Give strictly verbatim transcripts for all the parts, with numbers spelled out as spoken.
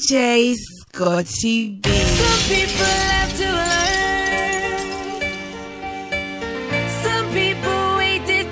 J Scotty B. Some people have to learn. Some people wait their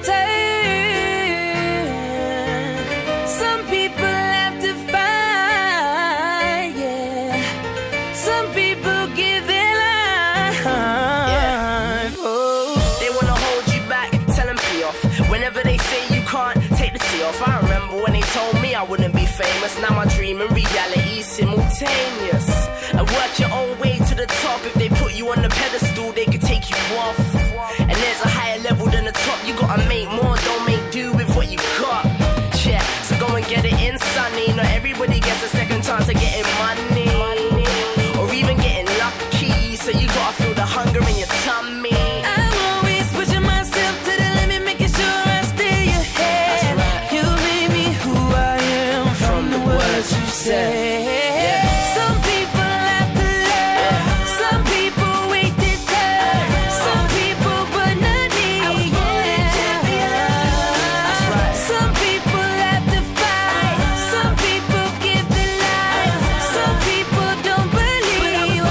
turn. Some people have to fight, yeah. Some people give their life. Yeah. Oh. They wanna hold you back, tell them pee off. Whenever they say you can't, take the tea off. I remember when they told me I wouldn't be famous. Now my dream and reality simultaneous. And work your own way to the top. If they put you on the pedestal, they could take you off. And there's a higher level than the top. You gotta make more, don't make do with what you got. Yeah, so go and get it in, sonny. Not everybody gets a second chance of getting money, or even getting lucky. So you gotta feel the hunger in your tummy. I'm always pushing myself to the limit, making sure I stay ahead. Right. You made me who I am from the words you said. Some people have to learn. Some people wait their turn. Some people but not me. Yeah. Some people have to fight. Some people give their life. Some people don't believe.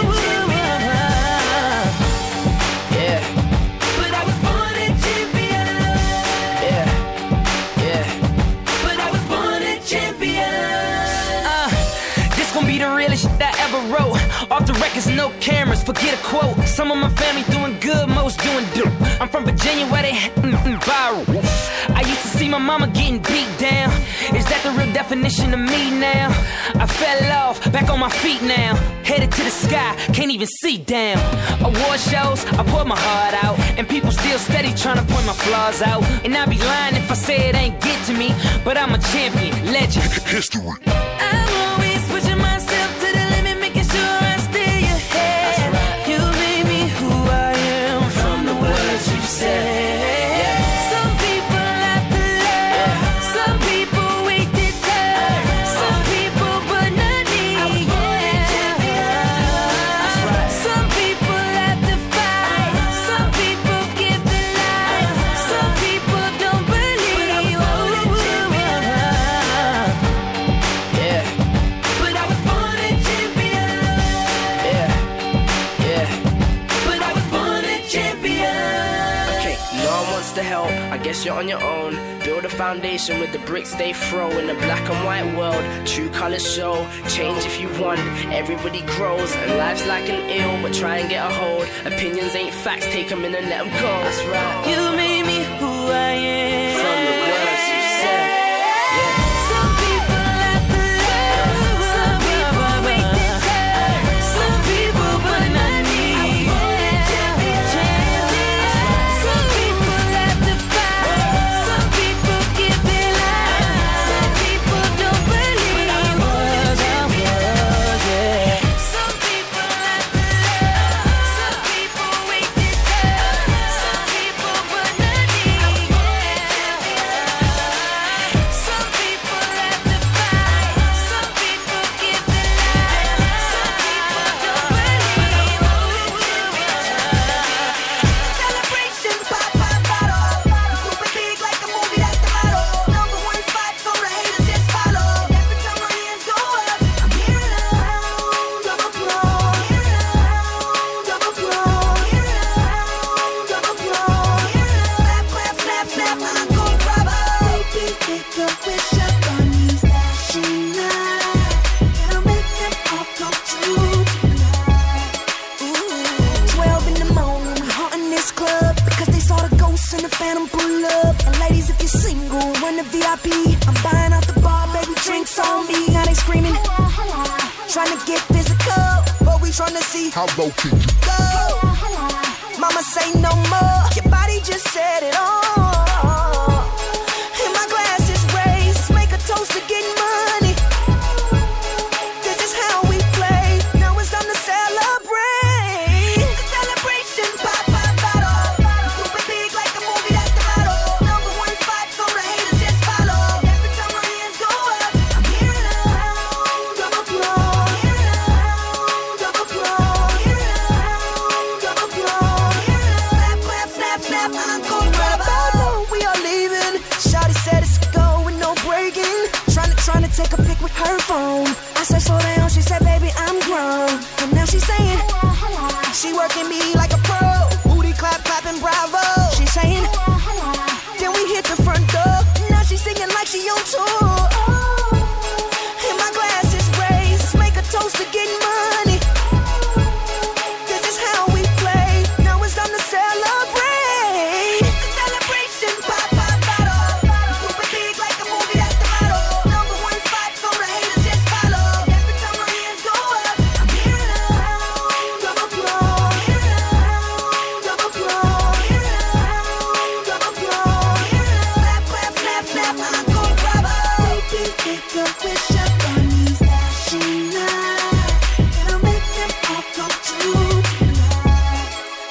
Yeah, But I was born a champion. yeah, yeah. But I was born a champion. Uh, this gon' be the realest shit I ever wrote. Off the records, no cameras, forget a quote. Some of my family doing good, most doing dope. I'm from Virginia where they mm, viral. I used to see my mama getting beat down. Is that the real definition of me now? I fell off, back on my feet now. Headed to the sky, can't even see down. Award shows, I pour my heart out. And people still steady trying to point my flaws out. And I'd be lying if I say it ain't get to me. But I'm a champion, legend. History. I'm always pushing myself to the limit, making sure I stay ahead. You made me who I am from the words you said. Some people have to learn. Some people wait their turn. Some people but not me. Yeah. Some people have to fight. Some people give their life. Some people don't believe. Yeah, But I was born a champion. yeah, yeah. But I was born a champion. Okay, no one wants to help. I guess you're on your own. Build a foundation with the bricks they throw. In a black and white world, true colors show. Change if you want. Everybody grows, and life's like an ill, but try and get a hold. Opinions ain't facts, take them in and let them go. That's right. You made me who I am. From the words you said. Some people have to learn. Some people wait their turn. Some people but not me. Some people have to fight. Some people give their life. Some people don't believe. Some people have to learn. Some people wait their turn. Some people but not me. Some people have to fight. Some people give their life. Some people don't believe. Celebrations, pop, pop, bottle. Super big like a movie, that's the motto. Number one spot, so the haters just follow. Every time my hands go up, I'm hearing a round of applause. Hearing a round of applause. Hearing a round of applause. Clap, clap, snap, snap, Uncle Bravo. Baby, take a wish up on these flashing lights. It'll make them all come true tonight. twelve in the morning, we haunting this club because they saw the ghosts and the phantom pull up. And ladies, if you're single, run the V I P. I'm buying out the bar, baby, drinks on me. Now they screaming, trying to get physical, but we trying to see How low can you go. Mama say no more, your body just said it all. And my glass is raised, let's make a toast to getting money. This is how we play. Now it's time to celebrate. The celebration, pop, pop, bottle. Super big like a movie, that's the motto. Number one spot, so the haters just follow. Every time my hands go up, I'm hearing a round of applause. Hearing a round of applause. Hearing a round of applause. Clap, clap, snap, snap, Uncle Bravo. said slow down, she said baby I'm grown. And now she's saying she working me like a pro. Booty clap clapping bravo. She's saying then we hit the front door. Now she's singing like she on tour. And my glass is raised. Let's make a toast to getting money. This is how we play. Now it's time to celebrate. It's a celebration. Pop, pop, bottle. Super big like a movie, that's the motto. Number one spot, so the haters just follow. Every time my hands go up, I'm hearing a round of applause. Hearing a round of applause. Hearing a round of applause. Hearing a clap, clap, snap, snap, encore bravo. Baby, take a wish upon these dashing nights. And I'll make them all come true tonight.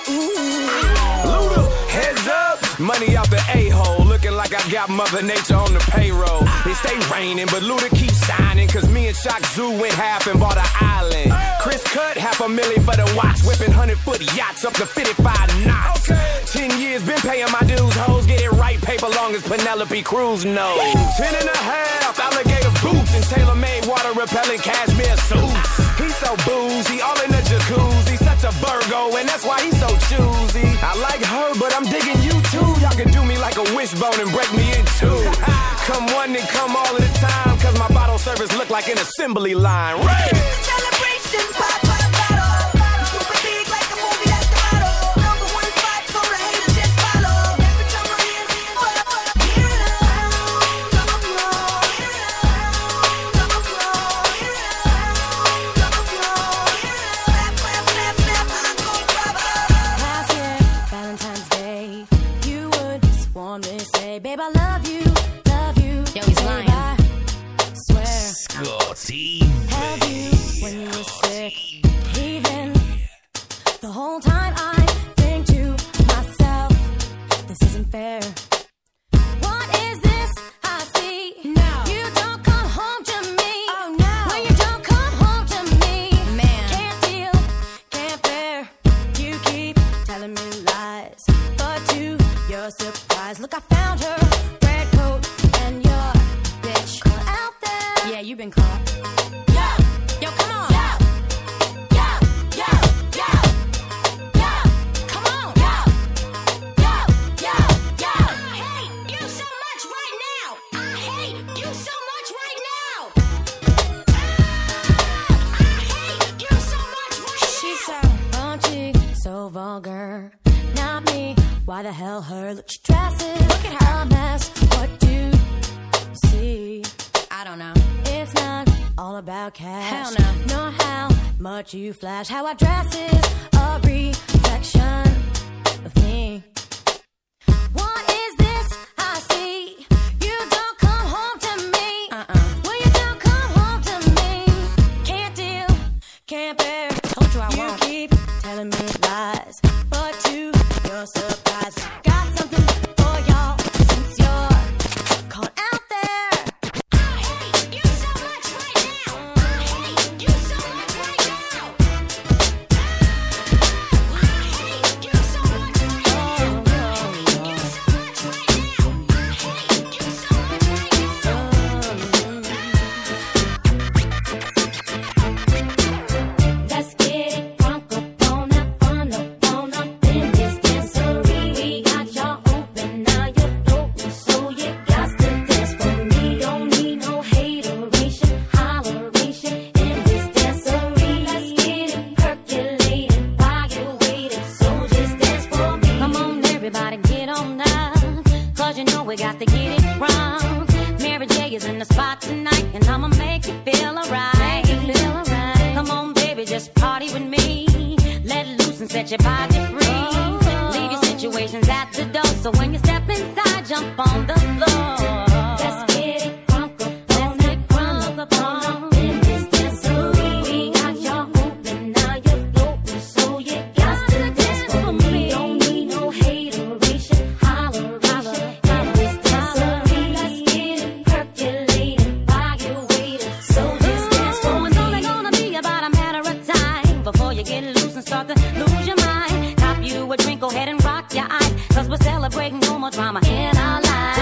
Ooh. Luda, heads up, money out the a-hole, looking like I got Mother Nature on the payroll. It stay raining, but Luda keeps shining, cause me and Shock Zoo went half and bought an island. Chris cut half a million for the watch, whipping hundred-foot yachts up to fifty-five knots. Ten years been paying my dues, hoes get it right, paper long as Penelope Cruz knows. Ten and a half, alligator boots, and tailor-made water-repellent cashmere suits. He's so boozy, all in the jacuzzi, such a Virgo, and that's why he's so choosy. I like her, but I'm digging you too. Y'all can do me like a wishbone and break me in two. Come one and come all of the time, cause my bottle service look like an assembly line. Right? Celebration, pop, pop, bottle. Super big like a movie, that's the motto. Number one spot, so the haters just follow. Every time my hands go up, hearing a round of applause. Hearing a round of applause. Hearing a round of applause. Hearing a clap, clap, snap, snap, encore bravo. Last year, Valentine's Day, you would just warmly say, babe, I love you, love you. Yo, he's babe, lying. I swear, Scotty, held you when you were sick. Even the whole time I think to myself, this isn't fair. What is this I see? No. You don't come home to me. Oh, no. When you don't come home to me, Man. can't deal, can't bear. You keep telling me lies, but to your surprise, look, I found her, red coat and your bitch caught out there. Yeah, you been caught. Yo, yo, come on. Yo, yo, yo, yo, yo, come on. Yo, yo, yo, yo. I hate you so much right now. I hate you so much right now. I hate you so much right now. She's so raunchy, so vulgar. Not me. Why the hell her? Look, she dresses. Look at her. A mess. What do you see? I don't know. It's not all about cash. Hell no. Nor how much you flash. How I dress is a reflection of me. What is this I see? You don't come home to me. Uh-uh. When you don't come home to me, can't deal, can't bear. Told you I You won't. keep telling me lies, but to your surprise, got something for y'all since you're caught out there. I hate you so much right now. I hate you so much right now. I hate you so much right now. I hate you so much right now. I hate you so much right now. Let's get it crunk up on that fun up on up in this dancery. We got y'all open, now you're floating, so you got to dance for me. Don't need no hateration, holleration in this dancery. Let's get it percolating, while you're waiting, so just dance for me. Come on, everybody, get on now, cause you know we got to get it wrong. Mary J is in the spot tonight, and I'ma make you feel alright. Make you feel alright. Come on, baby, just party with me. Let loose and set your body free. Leave your situations at the door, so when you step inside, jump on the floor. Let's get it crunk up on that crunk up on in this dancery. We got y'all open, now you're floating, so you got to dance for me. Don't need no hateration, holleration in this dancery. Let's get it percolating, while you're waiting, so just dance for me. It's only gonna be about a matter of time before you get loose and start to lose your mind. Cop you a drink, go ahead and rock your eyes, cause we're celebrating no more drama in our lives.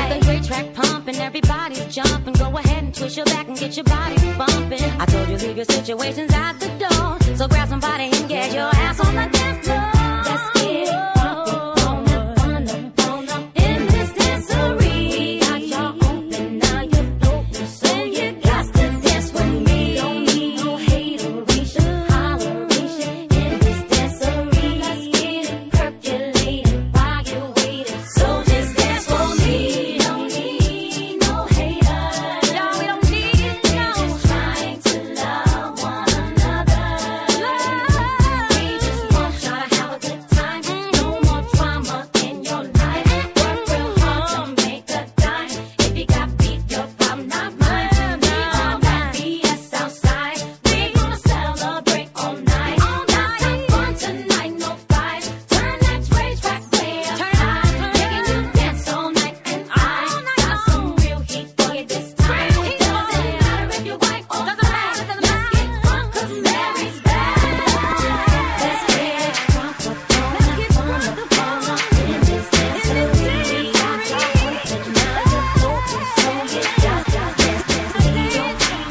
Your situation's at the door, so grab somebody and get your ass on the dance floor. Let's get it funky, on up, on up, on up in this dancery. Got y'all open, now you're floating, so you got to dance with me. Don't need no hateration, holleration in this dancery. Let's get it percolating while you're waiting, so just dance for me. Don't need no haters, no, we don't need it, no. Just trying to love one another. We just want y'all to have a good time. No more drama in your life. Work real hard to make a dime. If you got beef, your problem, not mine. We on that B S outside. We gonna celebrate all night. Got some fun tonight, no fight. Turn that rage back way up high. Making you dance all night, and I got some real heat for you this time. It doesn't matter if you're white or black. Let's get drunk 'cause Mary's back. Let's get drunk up on the fun up on up in this dancery. Got y'all open, now you're floating, so you just just dance, dance, dance. Don't need no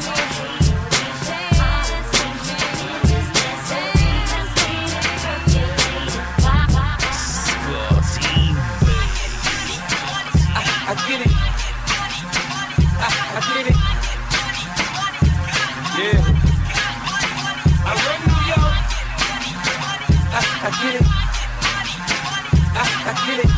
I get it. I, I get it. Yeah. I run New York. I, I get it. I, I get it.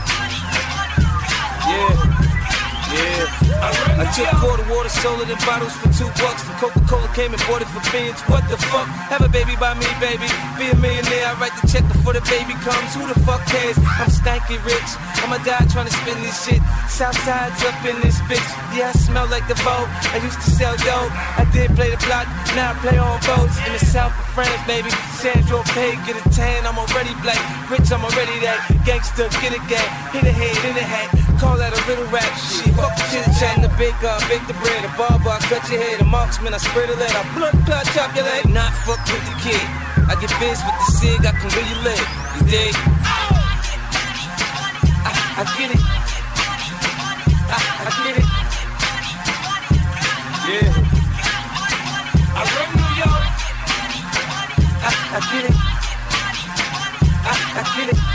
Yeah. Yeah. I, run I took quarter water, sold it in bottles for two bucks. The Coca-Cola came and bought it for beans. What the fuck? Have a baby by me, baby. Be a millionaire. I write the check before the baby comes. Who the fuck cares? I'm stanky rich. I'ma die trying to spin this shit. Southside's up in this bitch. Yeah, I smell like the Vogue. I used to sell dope. I did play the block. Now I play on boats in the south of France, baby. Sandro Pay, get a tan. I'm already black. Rich, I'm already that. Gangster, get a gang. Hit a head, in a hat. Call that a little rap shit. Fuck the chit chat, the baker, bake the bread, the barber, I cut your head, the marksman, I spread a lead, I blood clot, chop your leg. Not fuck with the kid. I get biz with the cig, I can really live. You dig? I, I get it. I, I get it. Yeah. I run New York. I, I get it. I, I get it.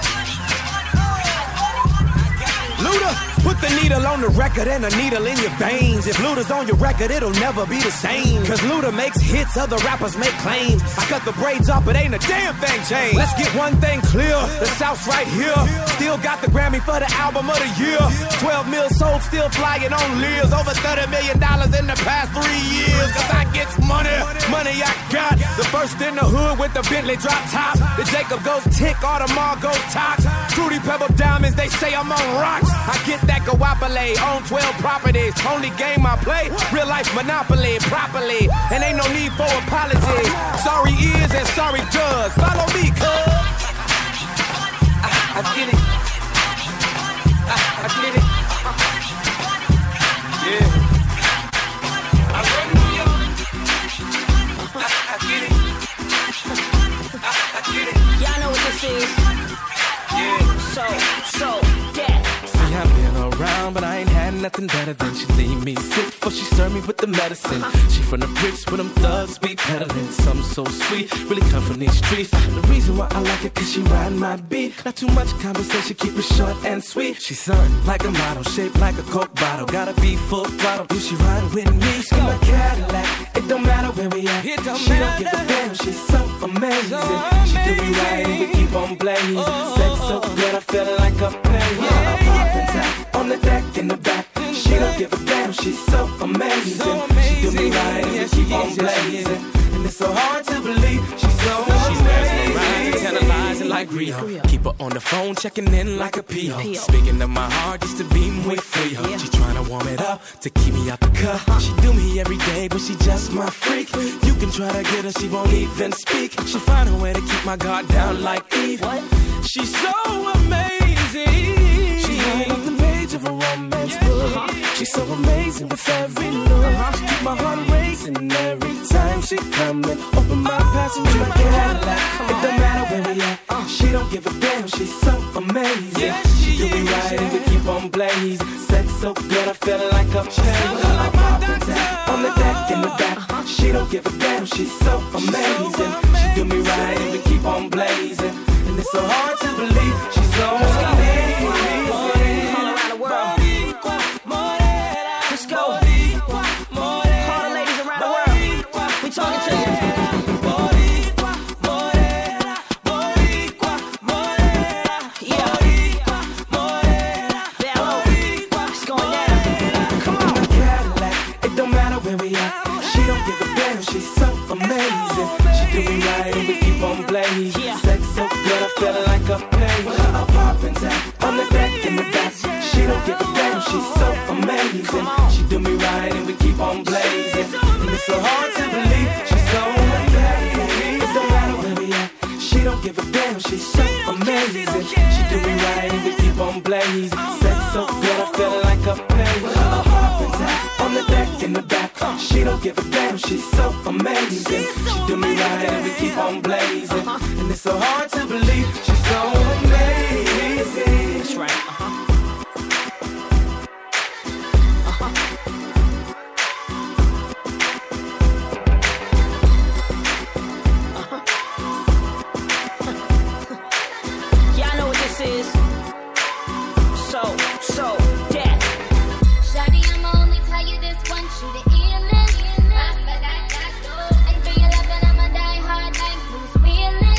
Luda, put the needle on the record and a needle in your veins. If Luda's on your record, it'll never be the same. Cause Luda makes hits, other rappers make claims. I cut the braids off, but ain't a damn thing changed. Let's get one thing clear, the South's right here. Still got the Grammy for the album of the year. twelve mil sold, still flying on Lears. Over thirty million dollars in the past three years. Cause I get money, money I got. The first in the hood with the Bentley drop top. The Jacob goes tick, Audemars goes top. Fruity Pebble diamonds, they say I'm on rocks. I get that guapole on twelve properties. Only game I play, real life Monopoly properly. And ain't no need for apologies. Sorry is and sorry does. Follow me, cuz. I, I get it. I, I get it. Yeah. I run New York. I, I get it. I, I get it. Y'all know what this is. Yeah. So, so, yeah. See, I've been around, but I ain't had nothing better than she leave me sick before she served me with the medicine. She from the bricks where them thugs be peddling. Something so sweet, really come from these streets. The reason why I like it, cause she riding my beat. Not too much conversation, keep it short and sweet. She sun like a model, shaped like a Coke bottle. Gotta be full throttle, if she riding with me. She my Cadillac, it don't matter where we at. It don't she matter. Don't give a damn, she's so amazing. So amazing. She do me right and we keep on blazing. Oh. Sex so good, I feel like a plane. Yeah, I'm popping tap on the deck in the back. She don't give a damn, she's so amazing. So amazing. She do me right and we keep on blazing. And it's so hard to believe she's so amazing. She's mesmerizing, tantalizing like Rio. Keep her on the phone, checking in like a P O. Speaking of my heart, just to be way free. She tryna warm it up to keep me out the cup. She do me every day, but she just my freak. You can try to get her, she won't even speak. She find a way to keep my guard down like Eve. She's so amazing. She's right on the page of a romance book. She's so amazing with every look. She keep my heart racing every time she come and open my passenger my Cadillac. It don't matter where we at. She don't give a damn. She's so amazing. She do me right and we keep on blazing. Sex so good I feel like I'm changed. I'm popping down on the deck in the back. She don't give a damn, she's so amazing. She do me right and we keep on blazing. And it's so hard to believe she's so amazing. All around the world. Let's go. All the ladies around the world. We talking to you. Sex so good, I feel like a page. A poppin' tap on the deck in the back. She don't give a damn, she's so amazing. She do me right and we keep on blazing. And it's so hard to believe she's so amazing. It don't matter where we at. She don't give a damn, she's so amazing. She do me right and we keep on blazing. Sex so good, I feel like a page. A poppin' tap on the deck in the back. She don't give a damn, she's so amazing. She do me right and we keep on blazing. And it's so hard to believe she's so amazing. That's right. Uh-huh. Uh-huh. Uh-huh. Yeah, I know what this is. So, so, death. Shawty, I'ma only tell you this once, shoot it illness. And for your love, and I'ma die hard like Bruce Willis.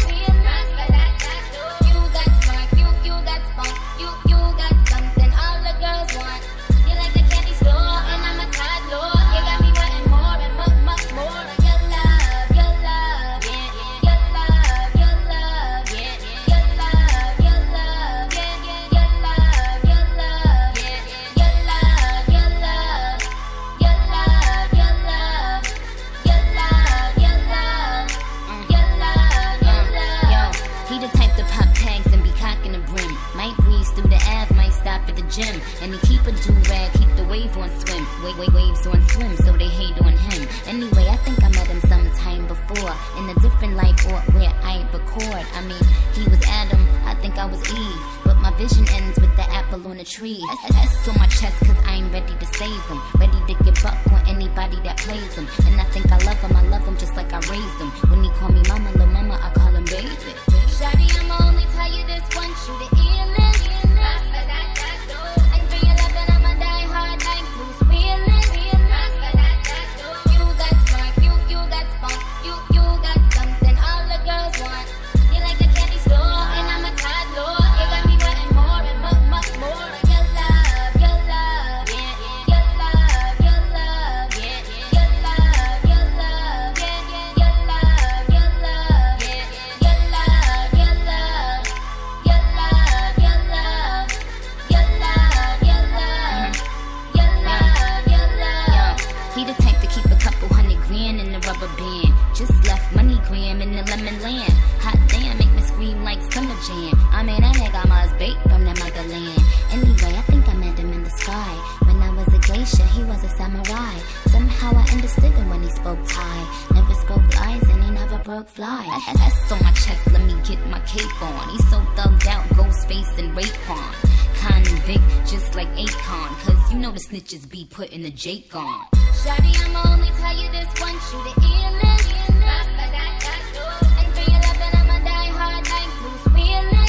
You got spark, you, you got spunk, you, you got something all the girls want. You like the candy store, and I'm a toddler. You got me wanting more and much, much more. Your love, your love, yeah, yeah. Your love, your love, yeah, yeah. Your love, your love, yeah, yeah. Your love, your love, yeah, yeah. Your love, your love, your love, your love, your love, your love, your love, your love. Yo, he the type to pop tags and be cocking the brim. Might breeze through the Ave, might stop at the gym. And he keep a do-rag, keep the wave on swim. Wait, wait, waves on swim, so they hate on him. Anyway, I think I met him sometime before. In a different life or where I ain't record. I mean, he was Adam, I think I was Eve. But my vision ends with the apple on the tree. S on my chest cause I ain't ready to save him. Ready to give up on anybody that plays him. And I think I love him, I love him just like I raised him. When he call me mama, lil' mama, I call him baby. Shawty, I'ma only tell you this once, shoot it illness. And for your love, and I'ma die hard like Bruce Willis. You got spark, you, you got spunk, you, you got something all the girls want. You like the candy store, and I'm a toddler. You got me wanting more and much, much more. Your love, your love, yeah, yeah. Your love, your love, yeah, yeah. Your love, your love, yeah, yeah. Your love, your love, yeah, yeah. Your love, your love, your love, your love, your love, your love, your love, your love. He the type to keep a couple hundred grand in the rubber band. Just left money gram in the lemon land. Hot damn, make me scream like summer jam. I mean, that nigga must bait from the motherland. Anyway, I think I met him in the sky. When I was a geisha, he was a samurai. Somehow I understood him when he spoke Thai. Never spoke lies and he never broke fly. That's on my chest, let me get my cape on. He's so thugged out, Ghostface and Raekwon. Convict, just like Akon. Cause you know the snitches be putting the Jake on. Shawty, I'ma only tell you this once, shoot it illness. And for your love, and I'ma die hard like Bruce Willis.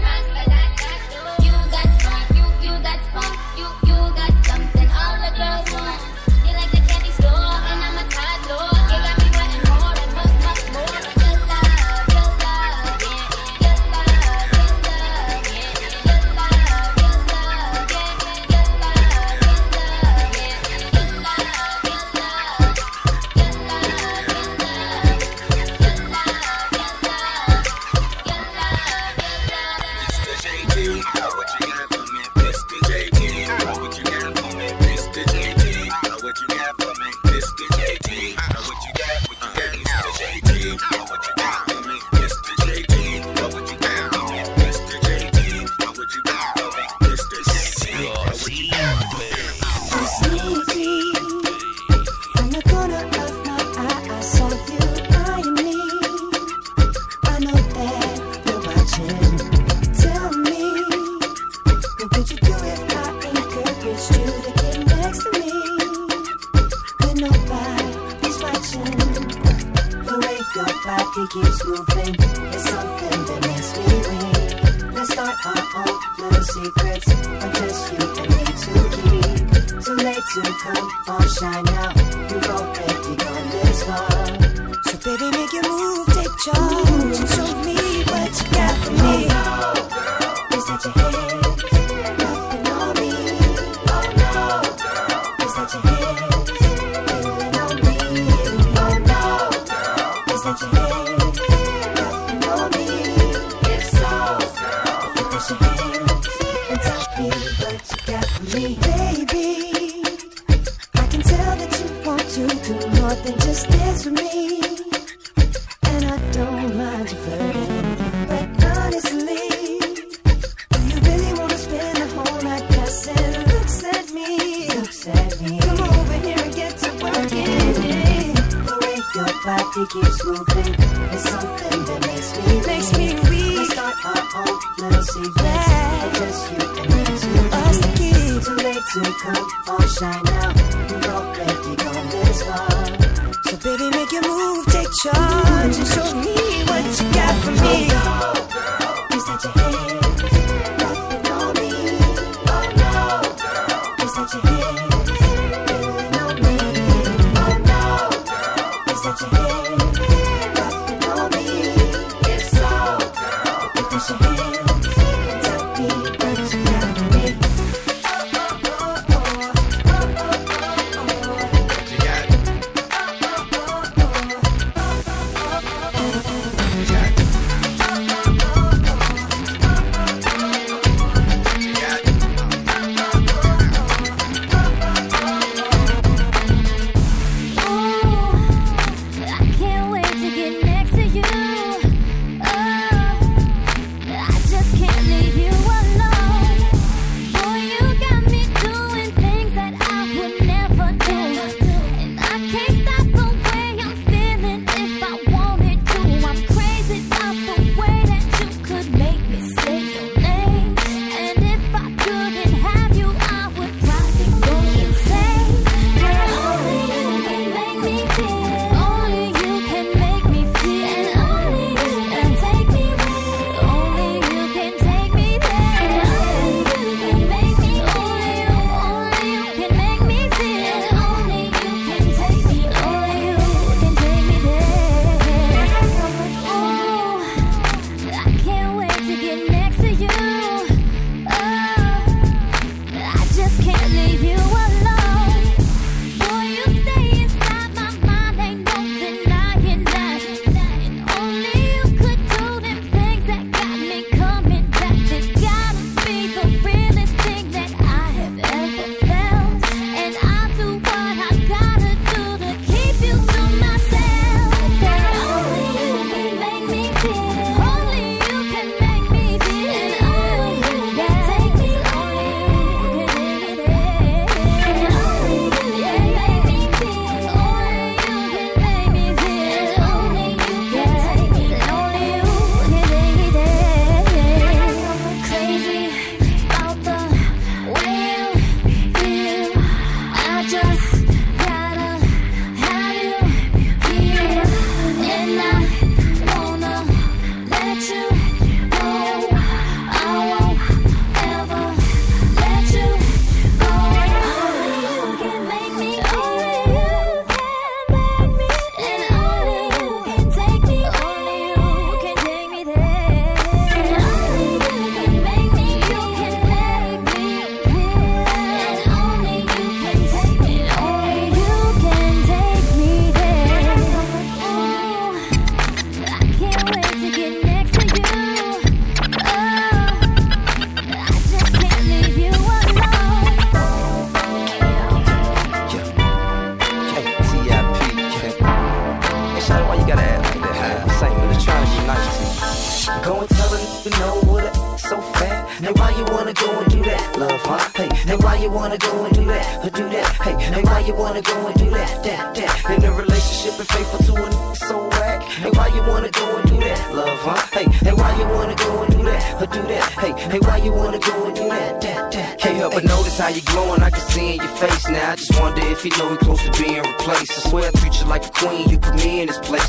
You got spark, you, you got spunk, you, you got something all the girls want. You like the candy store, and I'm a toddler. You got me wanting more and much, much more. Your love, your love, yeah, yeah. Your love, your love, yeah, yeah. Your love, your love, yeah, yeah. Your love, your love, yeah, yeah. Your love, your love, your love, your love, your love. your body keeps moving. It's something that makes me weak. Let's start our own little secrets, but just you and me to keep. Too late to come all shine now. You've already gone this far. So baby, make your move, take charge, and show me what you got for me. Oh no, girl, is that your head? Nothing on me. Oh no, girl, is that your head? Feeling on me. Oh no, girl, is that your head? Nothing on me. If so, girl, if that's your head, and tell me what you got for me, baby. I can tell that you want to do more than just dance with me. And I don't mind you flirting, but honestly, do you really wanna spend the whole night passing looks at me? Looks at me. Come over here and get to working. The way your body keeps moving is something that makes me makes me weak. Let's start our own little secrets, but just you and me to us to keep. Too late to come all shine now. You've already gone this far. So baby, make your move, take charge, and show me what you got for me. Oh no, girl, is that your head? Nothing on me. Oh no, girl, is that your head? Feeling on me. Oh no, girl, is that your head? Nothing on me. If so, girl, if that's your head, tell me what you got for me. Oh oh oh oh oh oh oh oh. You got it. I can't wait to get next to you. Oh, I just can't leave you alone. Boy, you got me doing things that I would never do. And I can't stop the way I'm feeling if I wanted to. I'm crazy about the way that you could make me say your name. And if I couldn't have you, I would probably go insane. Girl, only you can make me feel. Only you can make me feel. And only you can take me where. Only you can take me there. Only you can make me. Only you, only you can make me feel. And only you can take me. Only you can take me there. Ooh, I can't wait to get next to you. Oh, I just can't leave you alone. Boy, you stay inside my mind, ain't no denying that. And only you could do them things that got me coming back. This gotta be the realest thing that I have ever felt. And I'll do what I gotta do to keep you to myself. Girl, only you can make me feel. Only you can make me feel. And only you can take me. Only you can take me there. And only you can make me feel. Only you can make me feel. And only you can take me. And only you can take me there. Crazy about the way you feel. I just gotta have you here. And I wanna let you go. I won't ever let you go. Only you can make me. Only you can make me. And only you can take me. Only you can take me there. And only you can make me. You can make me feel. And only you can take me. Only you can take me there. Ooh, I can't wait to get next to you. Oh, I just can't leave you alone. K T I P. Hey, Shawty, why you gotta act like that? I'm saying, I'm just trying to be nice to you. Go and tell her you know what it so fat. Now why you wanna go and do that, love, huh? Hey, now why you wanna go and do that, or do that? Hey, now why you wanna go and do that, that, that? In a relationship and faithful to a n- so whack. Hey, why you wanna go and do that, love, huh? Hey, hey, why you wanna go and do that, or do that? Hey, hey, why you wanna go and do that, that, that? Can't help but notice how you glowing, I can see in your face now. I just wonder if you know we close to being replaced. I swear I treat you like a queen, you put me in this place so you can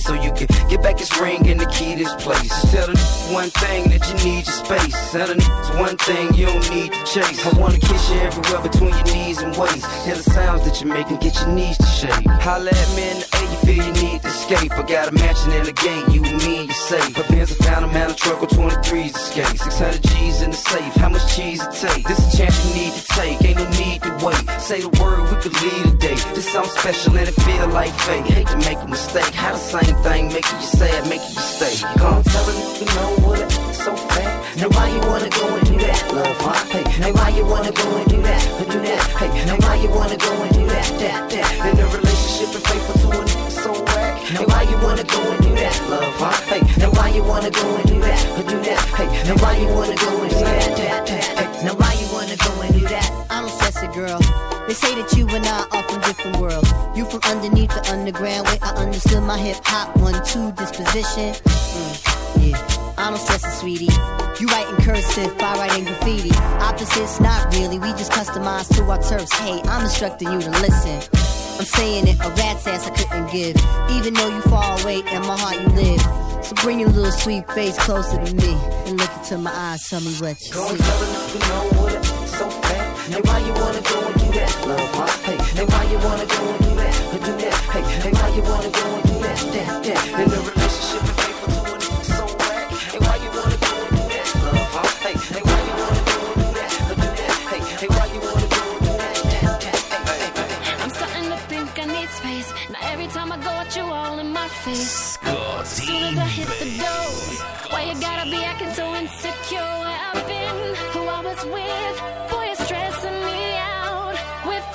can get back his ring and the key to this place. Just tell the one thing that you need your space. Tell the one thing you don't need to chase. I wanna kiss you everywhere between your knees and waist. Hear the sounds that you make and get your knees to shake. Holla at me in the air, you feel you need to escape. I got a mansion in the gate, you and me, you safe. But Benz, I found a man, a truck with twenty-threes escape. six hundred G's in the safe, how much cheese it take? This a chance you need to take, ain't no need to wait. Say the word, we could leave today. This something special and it feel like fate. Hate to make a mistake, how the same thing making you sad, making you stay. Gonna tell a nigga know what it so fat. Now why you wanna go and do that, love, huh? Hey, now why you wanna go and do that, or do that? Hey, now why you wanna go and do that, that, that? In a relationship and faithful to a nigga so whack. Now why you wanna go and do that, love, huh? Hey, now why you wanna go and do that, or do that? Hey, now why you wanna go and do that, that, that? Hey, now why you wanna go and do that? I don't stress it, girl. They say that you and I are from different worlds. You from underneath the underground, where I understood my hip hop one two disposition. Mm, yeah, I don't stress it, sweetie. You write in cursive, I write in graffiti. Opposites, not really. We just customize to our turfs. Hey, I'm instructing you to listen. I'm saying it, a rat's ass I couldn't give. Even though you far away, in my heart you live. So bring your little sweet face closer to me and look into my eyes, tell me what you Go see. and tell her you know what it so fat. Now why you wanna go and do that, love, huh? Hey, now why you wanna go and do that, or do that? Hey, now why you wanna go and do that, that, that? In a relationship and faithful to a nigga so whack. Hey, why you wanna go and do that, love, huh? Hey, hey, why you wanna go and do that, or do that? Hey, hey, why you wanna go and do that, that, that? Hey, hey, hey. I'm starting to think I need space. Now every time I go at you all in my face. As soon as I hit the door, why you gotta be acting so insecure? Where I've been, who I was with, boy, you're stressing me out with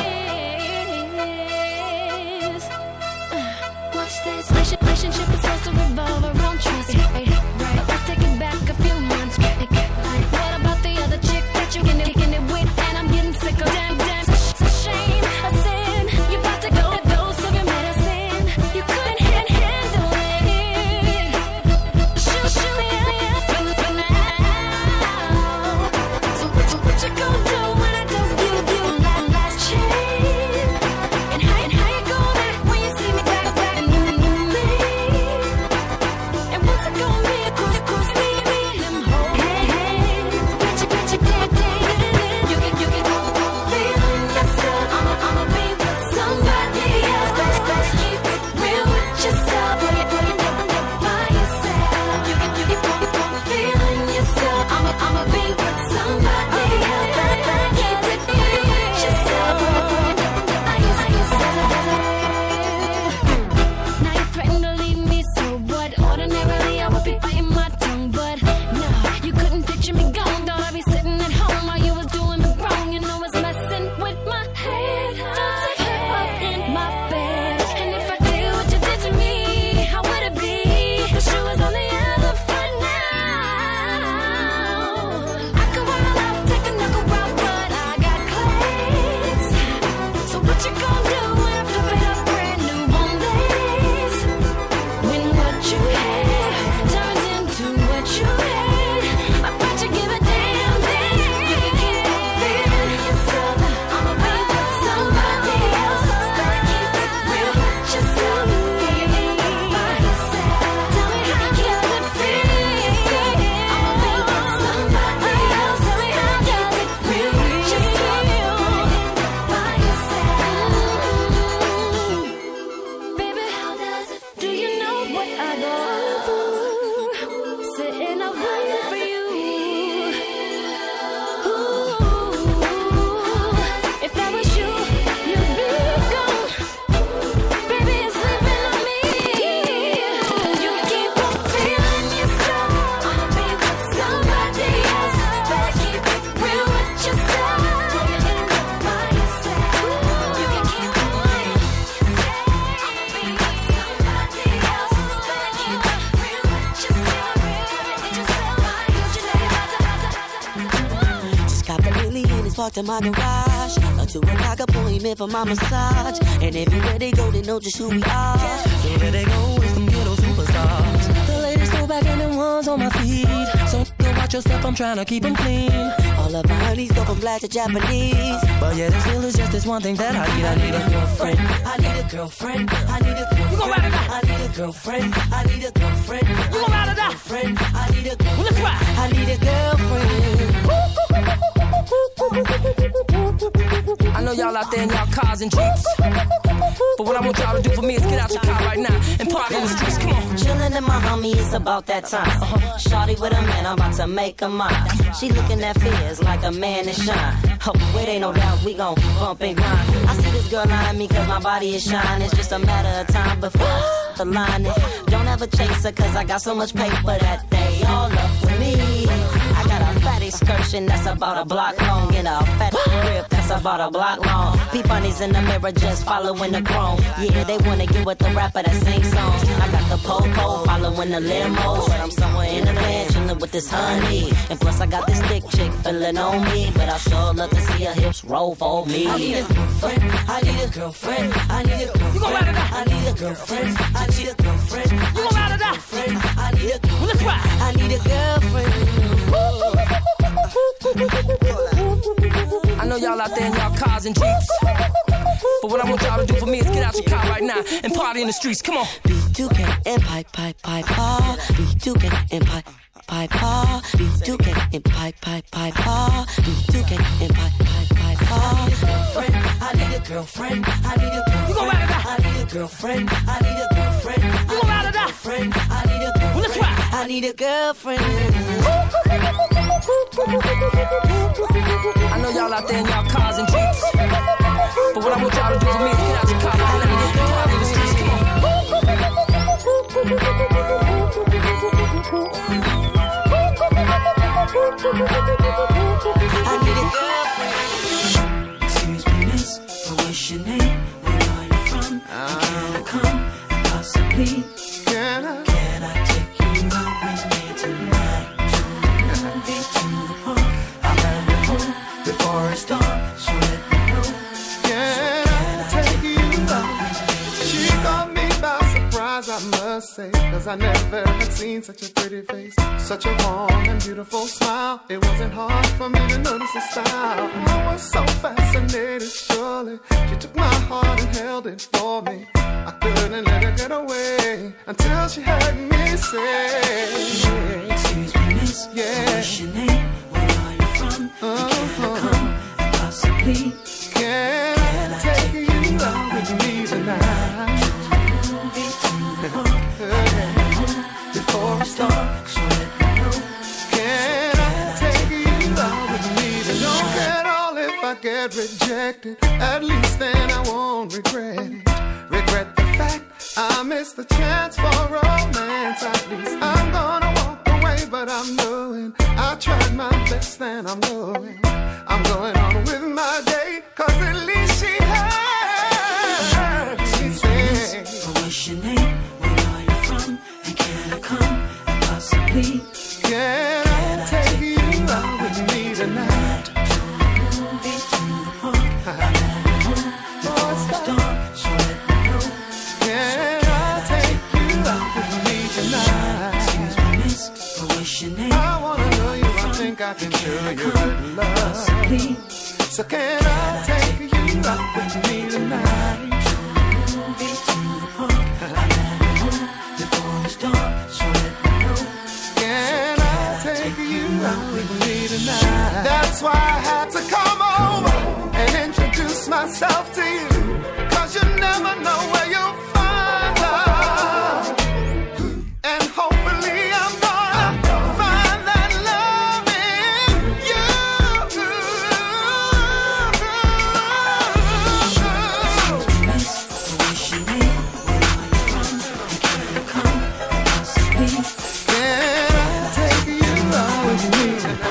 this. Uh, watch this. Relation- Relationship is supposed to revolve around trust. Right, right. Let's take it back a few months. What about the other chick that you can kicking it with? And I'm getting sick of damn, damn. It's a shame, a sin. You about to go a dose of your medicine. You couldn't hand handle it. Shoot, shoot me now. So, so what you gonna do when I don't give you that last chance? And how, and how you gonna act when you see me back, back in me? And what's it gonna be? Cause, cause me, me, them whole hands. Bet you, bet you, damn, damn. You can, you can feel yourself. I'ma, I'ma be with somebody else. Best, best keep it real with yourself. Boy, you, boy, you never know by yourself. You can, you can feel yourself. I'ma, I'ma be with somebody else. Best, best keep it real with yourself. Boy, you, boy, you never know by yourself. Now you threaten to leave me, so what? Ordinarily I would be biting my tongue, but no, you couldn't picture me gone. Thought I'd be sitting at home while you was doing me wrong. You know it's messing with my head. Don't take up in my bed. And if I did what you did to me, how would it be? The shoe is on the other foot now. I could wild out, take a knuckle out, but I got class. So what you gonna do when I flip it up brand new on this? When what you had turns into what you had, I bet you give a damn thing. You can keep feeling yourself. I'ma be with somebody else. Better keep it real with yourself. Feeling by yourself. Tell me how you it feeling yourself. I'ma be with somebody else. Tell me how you it real with yourself. By yourself. Baby, how does it feel? Do you know what I go through? Sitting up waiting for you. Ooh, if that was you, you'd be gone. Baby, it's living on me. You keep on feeling yourself. I'ma be with somebody else. Better keep it real with yourself. By yourself. You can keep it real. I'ma be with somebody else. Better keep it real with yourself. Just got the Lily in his parked in my garage. A two o'clock appointment for my massage. And everywhere they go, they know just who we are. Everywhere they go is them ghetto superstars. The ladies go back and the ones on my feet. So nigga, why watch your step, I'm trying to keep them clean. All of my honeys go from black to Japanese. But yeah, there still is just this one thing that I need. I need a girlfriend. I need a girlfriend. I need a girlfriend. You gon' ride or die? I need a girlfriend. I need a girlfriend. You gon' ride or die? Friend. I need a girlfriend. Well, let's ride. I need a girlfriend. I know y'all out there in y'all cars and jeeps, but what I want y'all to do for me is get out your car right now and park in the streets. Come on. Chillin' in my homie, it's about that time. Uh-huh. Shorty with a man, I'm about to make her mine. She looking at fears like a man is shine. Oh, it ain't no doubt we gon' bump and grind. I see this girl eyeing me cause my body is shine. It's just a matter of time before I the line. Don't ever chase her cause I got so much paper that they all up with me. I got a fat excursion that's about a block long and a fat grip that's about a block long. Peep bunnies in the mirror just following the chrome. Yeah, they wanna get with the rapper that sings songs. I got the po-po following the limo, but I'm somewhere in the van chillin' with this honey. And plus I got this thick chick feelin' on me, but I sure love to see her hips roll for me. I need a girlfriend, I need a girlfriend, I need a girlfriend. You gon' ride or die? I need a girlfriend, I need a girlfriend. You gon' ride or die? I need a girlfriend. Well, let's ride. I need a girlfriend. I know y'all out there in y'all cars and jeeps, but what I want y'all to do for me is get out your car right now and party in the streets. Come on. B two K and pipe, pipe, pipe, paw. B two K and pipe, pipe, paw. B two K and pipe, pipe, pipe, paw. B two K and pipe, pipe, pipe, paw. I need a girlfriend. I need a girlfriend. You gon' ride or die? I need a girlfriend. I need a girlfriend. You gon' ride or die? Friend. I need a girlfriend. Well, let's ride. I need a girlfriend. I know y'all out there in y'all cars and jeeps, but what I want y'all to do for me is get out your car right now and party in the streets. Come on. I need a girlfriend. Excuse me, miss, but what's your name? Where are you from? And can I come and possibly? Can I? Can I take you out with me tonight? To the movie, to the park. I'll have you home before it's dark, so let me know. Can I take you out? She caught me by surprise, I must say, cause I never had seen such a pretty face, such a warm and beautiful smile. It wasn't hard for me to notice the style. I was so fascinated, surely. She took my heart and held it for me. I couldn't let her get away until she heard me say, excuse me, miss, yeah. What's your name? Where are you from? And can I come and possibly? Can, can I take you out with me tonight? Before it's dark, so let me know. Can I take you out with me? Don't get all if I get rejected. At least then I won't regret it. Regret the fact I missed the chance for romance. At least I'm gonna walk away, but I'm knowing I tried my best and I'm going. I'm going on with my day, cause at least she heard. She said, what's your name? Where are you from? And can I come and possibly? Can, can I take you out with me tonight? To the movie, to the park. I'll have you home before it's dark, so let me know. Can I take you out with me tonight? Excuse me, miss, but what's your name? I wanna know you, I think I can show you good love. So can I take you out with me tonight? To the movie, to the park. I'll have you home before it's dark, so let me know. Can I take you out with me tonight? That's why I had to come over and introduce myself to you, cause you never know where you'll find love. And hopefully I'm gonna find that love in you. What's your name? Where are you from? And can I come and possibly? Can I take you out with me tonight?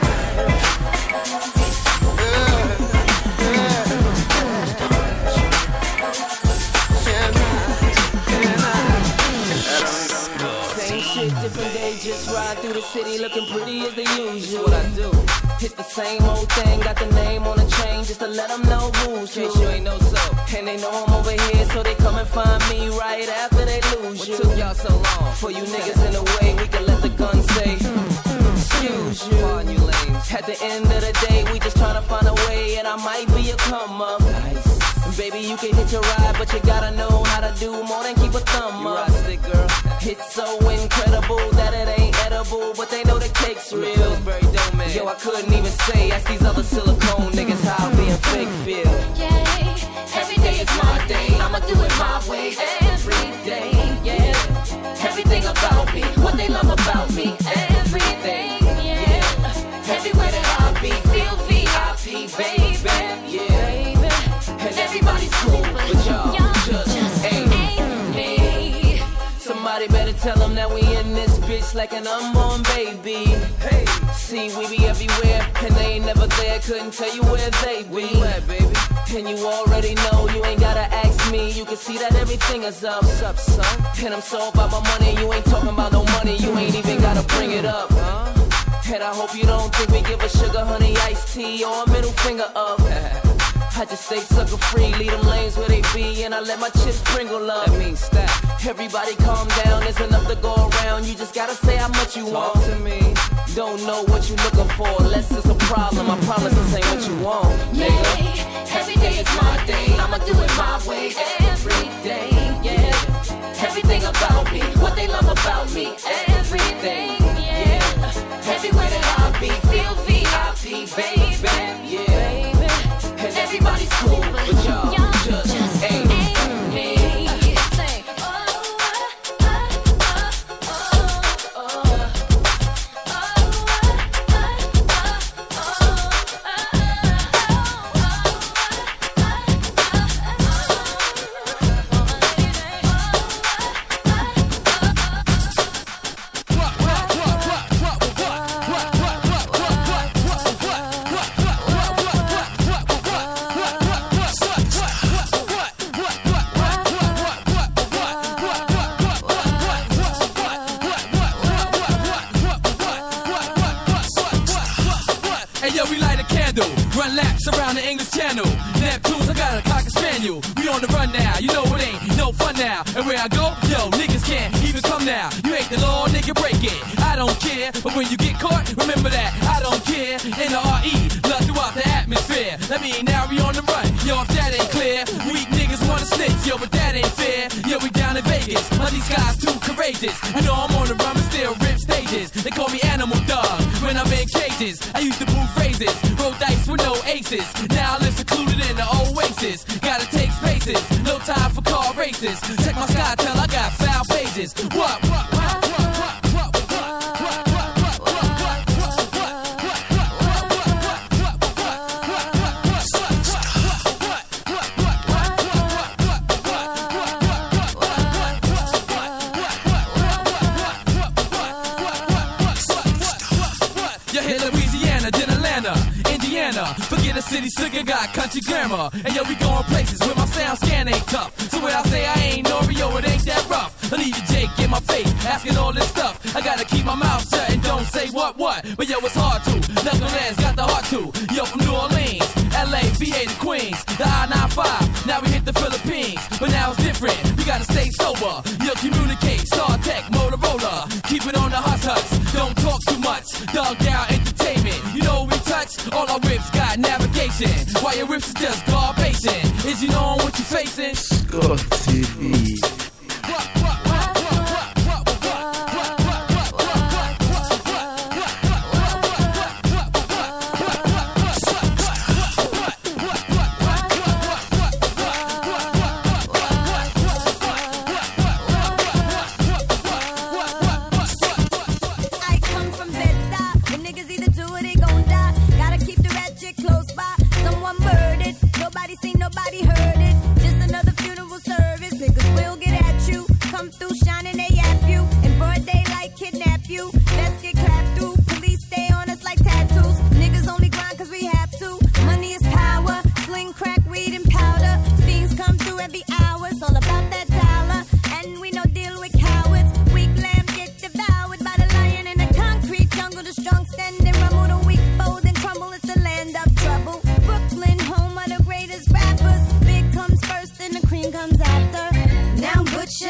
Different day, just ride through the city looking pretty as the usual. What I do, hit the same old thing, got the name on the chain just to let them know who's who. You ain't know so, and they know I'm over here, so they come and find me right after they lose you. What took y'all so long? For you niggas in the way, we can let the gun say, hmm. excuse you. Pardon you lames. At the end of the day, we just tryna find a way, and I might be a come up. Nice. Baby, you can hit your ride, but you gotta know how to do more than keep a thumb you up. Stick, girl. It's so incredible that it ain't edible, but they know the cake's real. Yo, I couldn't even say, ask these other silicone niggas how being fake feel. Yeah, every day is my day. I'ma do it my way every day. Yeah, everything about me, what they love about me, everything. Yeah, everywhere that I be, feel V I P, baby. Yeah, and everybody's cool, but y'all just, just ain't me. Somebody better tell them that we in this bitch like an unborn baby. Hey, see, we be everywhere, and they ain't never there. Couldn't tell you where they be. Where you at, baby? And you already know, you ain't gotta ask me. You can see that everything is up. What's up, son? And I'm so about my money, you ain't talking about no money. You ain't even gotta bring it up, huh? And I hope you don't think we give a sugar, honey, iced tea, or a middle finger up. I just stay sucker free, leave them lanes where they be, and I let my chips sprinkle up. That means stack. Everybody calm down, there's enough to go around. You just gotta say how much you Talk want to me. Don't know what you looking for, unless it's a problem. I promise this ain't what you want, nigga. Yeah, every day is my day. I'ma do it my way every day. Yeah, everything about me, what they love about me, everything. Yeah, everywhere that I be, feel V I P, baby. Yeah. And everybody's cool, but y'all just, just ain't me. Around the English Channel, Neptunes, I got a cocker spaniel. We on the run now, you know it ain't no fun now. And where I go, yo, niggas can't even come now. You ain't the law, nigga, break it. I don't care, but when you get caught, remember that I don't care. N R E, love throughout the atmosphere. That mean now we on the run, yo, if that ain't clear. Weak niggas wanna snitch, yo, but that ain't fair. Yo, we down in Vegas, but these guys too courageous. I know I'm on the run, but still rip stages. They call me Animal Dog when I'm in cages. I used to boo phrases, roll dice with no aces. Now I live secluded in the oasis. Gotta take spaces, no time for car races. Check my sky, tell I got foul pages. What? What? What? Forget a city slicker, got country grammar. And yo, we going places where my sound scan ain't tough. So when I say I ain't Oreo, it ain't that rough. I leave you Jake in my face, asking all this stuff. I gotta keep my mouth shut and don't say what what. But yo, it's hard to. Knuckleheads got the heart to. Yo, from New Orleans, L A, V A to Queens, the I ninety-five. Now we hit the Philippines, but now it's different. We gotta stay sober. Yo, communicate, Star Tech, Motorola. Keep it on the hush hush. Don't talk too much. Dog down entertainment. You know what we touch? All our whips got navigation. Why your whips is just garbation? Is you knowing what you facing? Scott T V.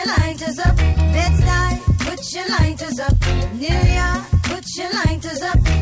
Put your lighters up.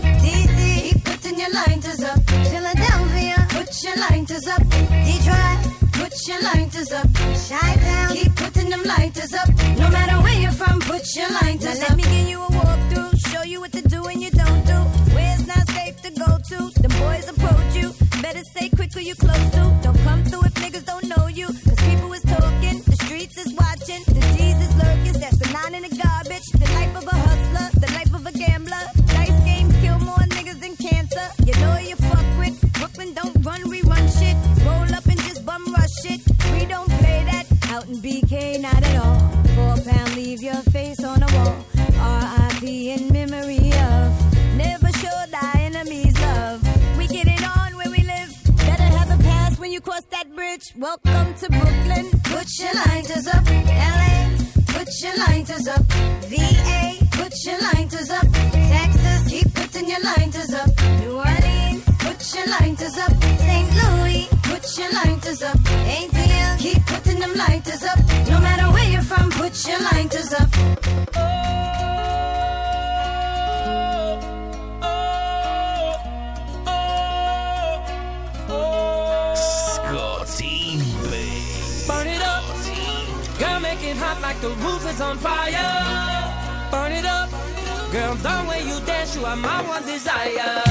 lighters up. Shine down, keep putting them lighters up. No matter where you're from, put your lighters now up. let me give you a walkthrough, show you what to do and you don't do. Where it's not safe to go to. Them boys approach you, better stay quick or you close to. Don't come through if niggas don't know you, cause people is talking, the streets is watching, the D's is lurking, that's the nine in the garbage. The life of a hustler, the life of a gambler. Dice games kill more niggas than cancer. You know who you fuck with. Brooklyn don't run, we run shit. Roll up and just bum rush it. We don't play that out in B K, not at all. Four pound, leave your face on the wall. R I P in memory of. Never show thy enemies love. We get it on where we live. Better have a pass when you cross that bridge. Welcome to Brooklyn. Put your lighters up. L A, put your lighters up. V A, put your lighters up. Texas, keep putting your lighters up. New Orleans, put your lighters up. Saint Louis, put your lighters up. A T L, keep putting them lighters up. No matter where you're from, put your lighters up. Burn it up, girl, make it hot like the roof is on fire. Burn it up, girl, the way you dance, you are my one desire.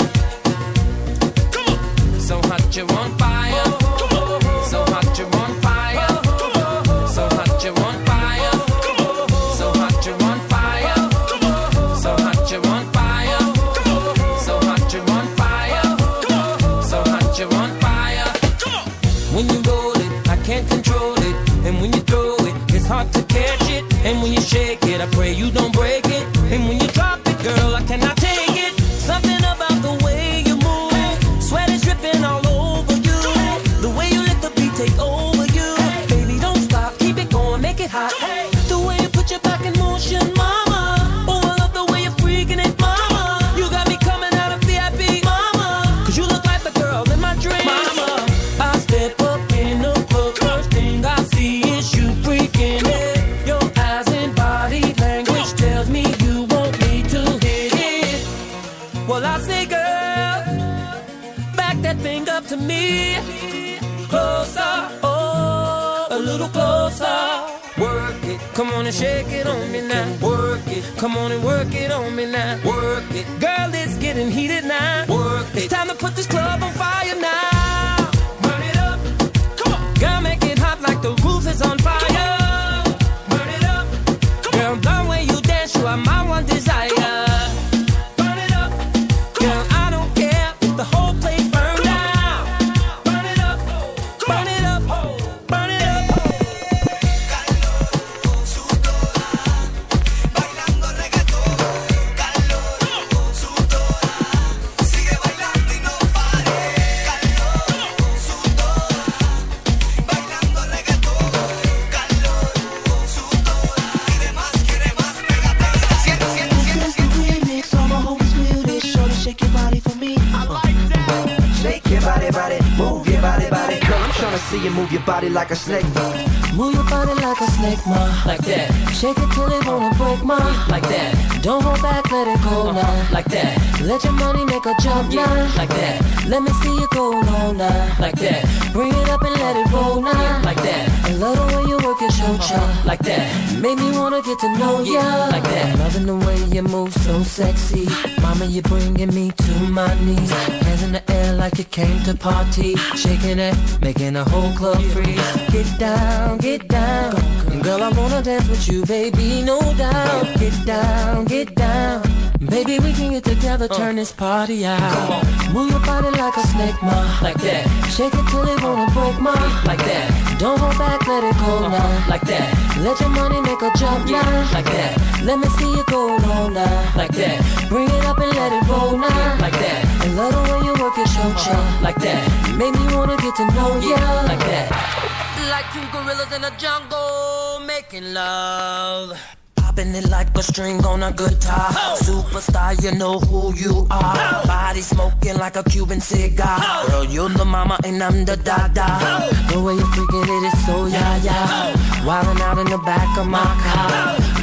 Come on, so hot you're on fire. Come on, so hot you're on fire. Come on, so hot you're on fire. Come on, so hot you're on fire. Come on, so hot you're on fire. Come on, so hot you're on fire. Come on, so hot you're on fire. Come on, when you roll it, I can't control it. And when you throw it, it's hard to catch it. And when you shake it, I pray you don't break it. And when you drop it, girl, I cannot take it. Something about the way you move, sweat is dripping all over you. The way you let the beat take over you. Baby, don't stop, keep it going, make it hot. The way you put your back in motion, mama. Oh, I love the way you're freaking it, mama. You got me coming out of V I P, mama. Cause you look like the girl in my dreams, mama. I step up in the club, first thing I see is you freaking it. Your eyes and body language tells me you want me to hit it. Well, I say, girl, back that thing up to me. Closer, oh, a little closer. Work it, come on and shake it on me now. Work it, come on and work it on me now. Work it, girl, it's getting heated now. Work it, it's time to put this club on fire now. Burn it up, come on, girl, make it hot like the roof is on fire. Burn it up, girl, the way you dance, you are my one desire. Burn it up, girl, I don't care if the whole place burns down. Burn it up, burn it up, burn it up. Shake your body for me. I like that. Shake your body, body, move your body, body. Girl, I'm tryna see you move your body like a snake. Move your body like a snake, ma. Like that. Shake it till it wanna break, ma. Like that. Don't hold back, let it go now. Like that. Let your money make a jump now. Like that. Let me see you go low now. Like that. Bring it up and let it roll now. Like that. I love the way you work your shoulder. Like that. Make me wanna get to know ya. Like that. Loving the way you move so sexy. Mama, you're bringing me to my knees. Hands in the air like you came to party. Shaking it, making the whole club freeze. Get down, get down. Girl, I wanna dance with you, baby, no doubt. Get down, get down. Baby, we can get together, turn this party out. Move your body like a snake, ma. Like that. Shake it till it wanna break, ma. Like that. Don't hold back, let it go now. Like that. Let your money make a jump now. Like that. Let me see you go low now. Like that. Bring it up and let it roll now. Like that. I love the way you work your shoulder. Like that. Make me wanna get to know ya. Like that. Like two gorillas in a jungle making love. Popping it like a string on a guitar. Oh. Superstar, you know who you are. Oh. Body smoking like a Cuban cigar. Oh. Girl, you're the mama and I'm the dada. Oh. The way you're freaking it is so yeah yeah. Oh. Wildin' out in the back of my car. Oh.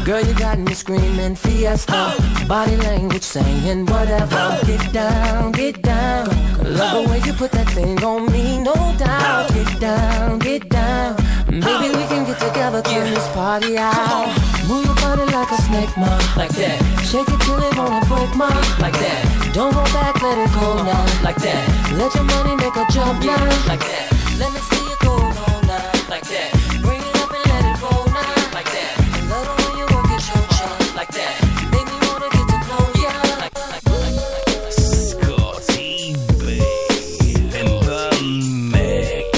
Girl, you got me screaming fiesta. Body language saying whatever. Get down, get down. Love the way you put that thing on me, no doubt. Get down, get down. Baby, we can get together, turn this party out. Move your body like a snake, ma, like that. Shake it till it wanna break, ma, like that. Don't go back, let it go now, like that. Let your money make a jump now, like that. Let me see you go on now, like that. Bring it up and let it go now, like that. Love the way you work it, show shine, like that. Make me wanna get to know ya, like that. Scotty B in the mix.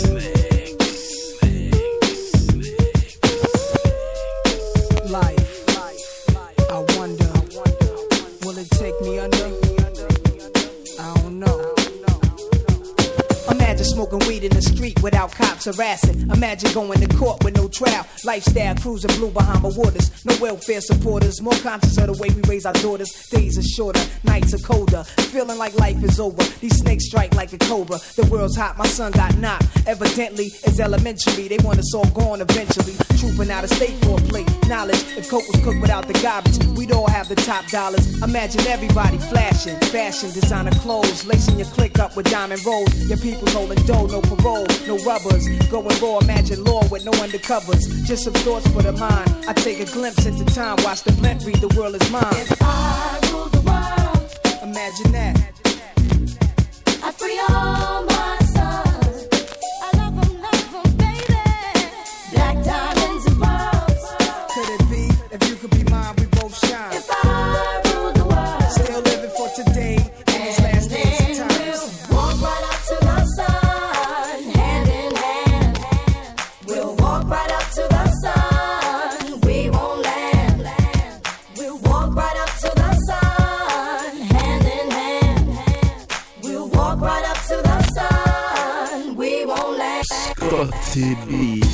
Life, I wonder, will it take me under? I don't know. Imagine smoking weed in the street without cops harassing. Imagine going to court with no trial. Lifestyle cruising blue Bahama waters. No welfare supporters. More conscious of the way we raise our daughters. Days are shorter, nights are colder. Feeling like life is over. These snakes strike like a cobra. The world's hot, my son got knocked. Evidently, it's elementary. They want us all gone eventually. Trooping out of state for a plate. Knowledge, if coke was cooked without the garbage, we'd all have the top dollars. Imagine everybody flashing. Fashion, designer clothes. Lacing your click up with diamond rolls. Your people's holding dough, no parole, no rubbers. Going raw, imagine law with no undercovers. Just some thoughts for the mind. I take a glimpse into time, watch the blimp read, the world is mine. If I rule the world, imagine that. I free all my sons. I love them, love them, baby. Black diamonds and pearls. Could it be, if you could be mine, we both shine. If I rule the world, still living for today, in these last days of times. we'll walk right up to the sun, hand in hand. We'll walk right up to the sun, we won't land. We'll walk right up to the sun, hand in hand. We'll walk right up to the sun, we won't land. Scotty B.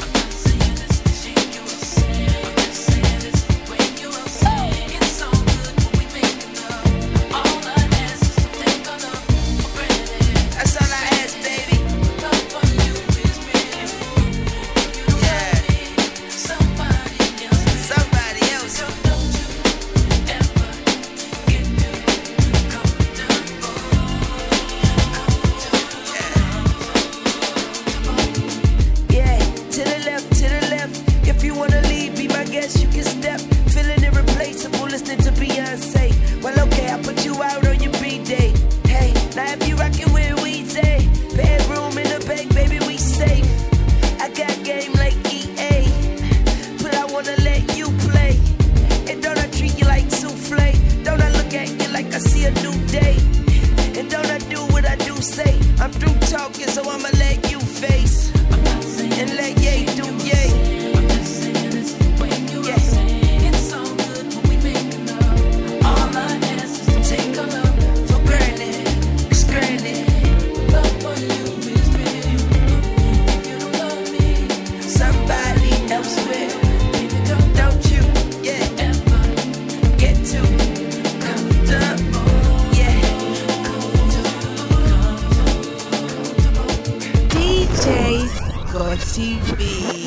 That's all I ask, baby. Yeah. Somebody else. Yeah, to the left, to the left. If you wanna leave, be my guest, you can step. Feeling irreplaceable, listening to Beyonce. Well, okay, I'll put you out on your B-day. Hey, now if you rockin' with Weezy, bedroom in the bank, baby, we safe. I got game like E A, but I wanna let you play. And don't I treat you like souffle? Don't I look at you like I see a new day? And don't I do what I do say? I'm through talking, so I'ma let you face. And let yay do yay. T V.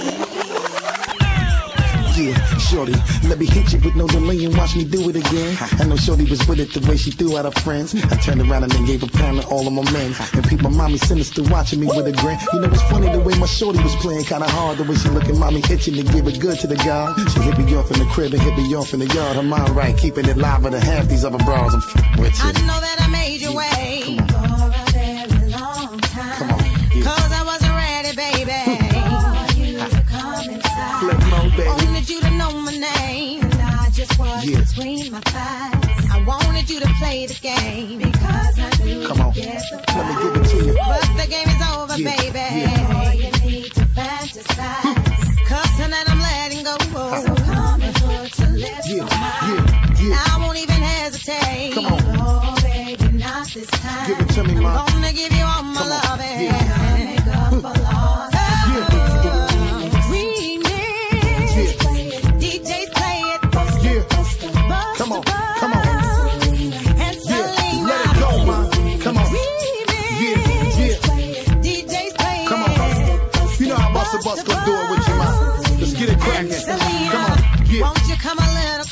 Yeah, shorty, let me hit you with no delay and watch me do it again. I know shorty was with it the way she threw out her friends. I turned around and then gave a pound to all of my men. And people, mommy sinister watching me with a grin. You know it's funny the way my shorty was playing kinda hard. The way she looking mommy itching to give it good to the guy. She hit me off in the crib and hit me off in the yard. Her mind right, keeping it live with half these other bras. I'm f***ing with you. I know that I made you wait for a very long time. Cause I wasn't ready, baby. For you to come inside. Flip mode, baby. Wanted you to know my name. And I just was Yeah. between my thighs. I wanted you to play the game. Because I knew Come on, you'd get the let me give it to you. But the game is over, Yeah, baby. yeah. All you need to fantasize. Cause tonight I'm letting go. So come and put your lips Yeah, on mine. yeah, yeah. I won't even hesitate. Come on. Oh, baby, not this time. Give it to me, I'm ma. gonna give you all my Come on. loving. Yeah. Make up for lost time. Remix. D Js play it. Yeah. Bust Come on, the buzz. come on. And Yeah, Selena. let it go, ma. Come on. Remix. Yeah, yeah. D Js play Come it. on. You know how Busta Bus gonna do it with you, ma. Let's get it cracking. Come on. Yeah.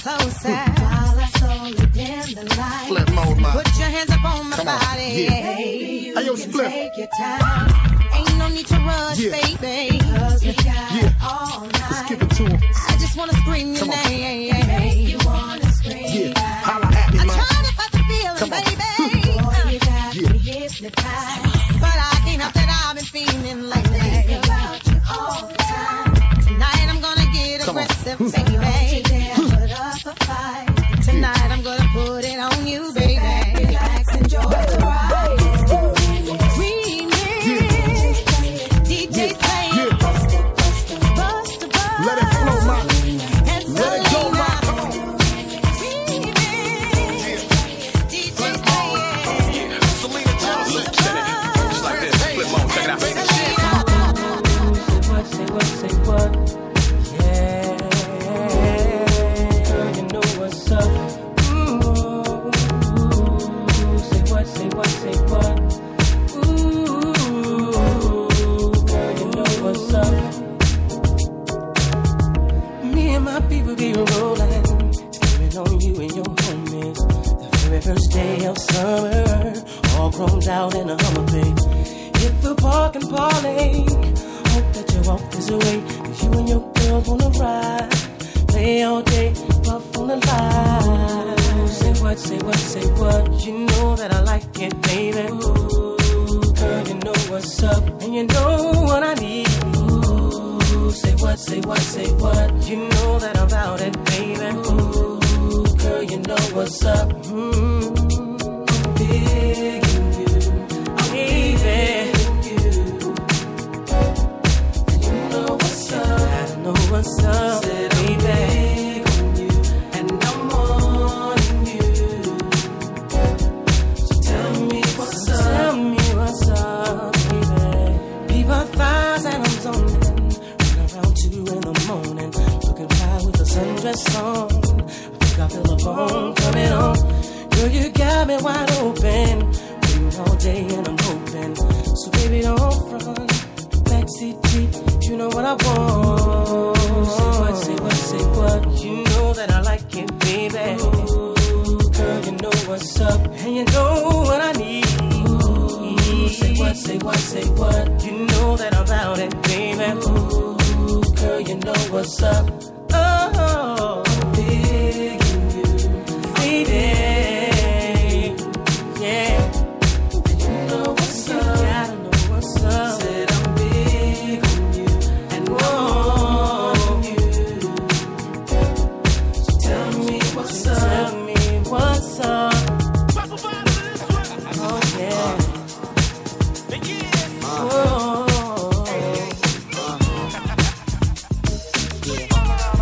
closer. While I slowly dim the light. Flip mode, man. Put your hands up on my Come on. body. Yeah. Baby, you Hey, yo, can split. take your time. Ain't no need to rush, Yeah. baby. Cause we got Yeah. all night. Let's give it to him. I just wanna scream your Come on. name. Make you wanna scream. Yeah. Holla at me, I'm man. trying to fight the feeling, Come on. baby. Boy, you got Yeah. me hypnotized. But I can't help that I've been feeling like that. I think about you all the time. Tonight I'm gonna get Come on. aggressive, baby. Put up a fight. Tonight I'm gonna put it on you, baby. Relax, enjoy the ride. Remix. D J's playing. Yeah. Bust the buzz. Let it flow, man. And Let it go, Selena. man. Come on. Remix. D J's playing. Selena Johnson. Just like this. Flip mode. Check it out. Say what, say what, say what? Yeah, girl, you know what's up. Ooh, say what, say what, say what? Ooh, girl, you know what's up. Me and my people be rolling, steaming on you and your homies. The very first day of summer, all grown out in a Hummer, babe. Hit the park and parlay. Hope that you walk this away. Cause you and your girls wanna ride. Play all day, puff on the line. Say what, say what, say what? You know that I like it, baby. Ooh, girl, you know what's up. And you know what I need. Ooh, say what, say what, say what? You know that I'm about it, baby. Ooh, girl, you know what's up. Mm-hmm. Big in you, baby. I know what's up, said I'm big on you, and I'm wanting you. So tell me what's up, tell me what's up, baby. Leave our thighs and I'm zoning, run around two in the morning, looking fly with a sundress on. I think I feel a bone coming on. Girl, you got me wide open, waiting all day and I'm hoping. So baby, don't run. Backseat Jeep, you know what I want. Say what, say what, say what? You know that I like it, baby. Ooh, girl, you know what's up, and you know what I need. Ooh, say what, say what, say what? You know that I'm about it, baby. Ooh, girl, you know what's up. Oh, big in you, baby. Yeah, you know what's up. You gotta know what's up. Said I'm big on you and want you. So tell me what's up. Tell me what's up. Oh yeah. Oh.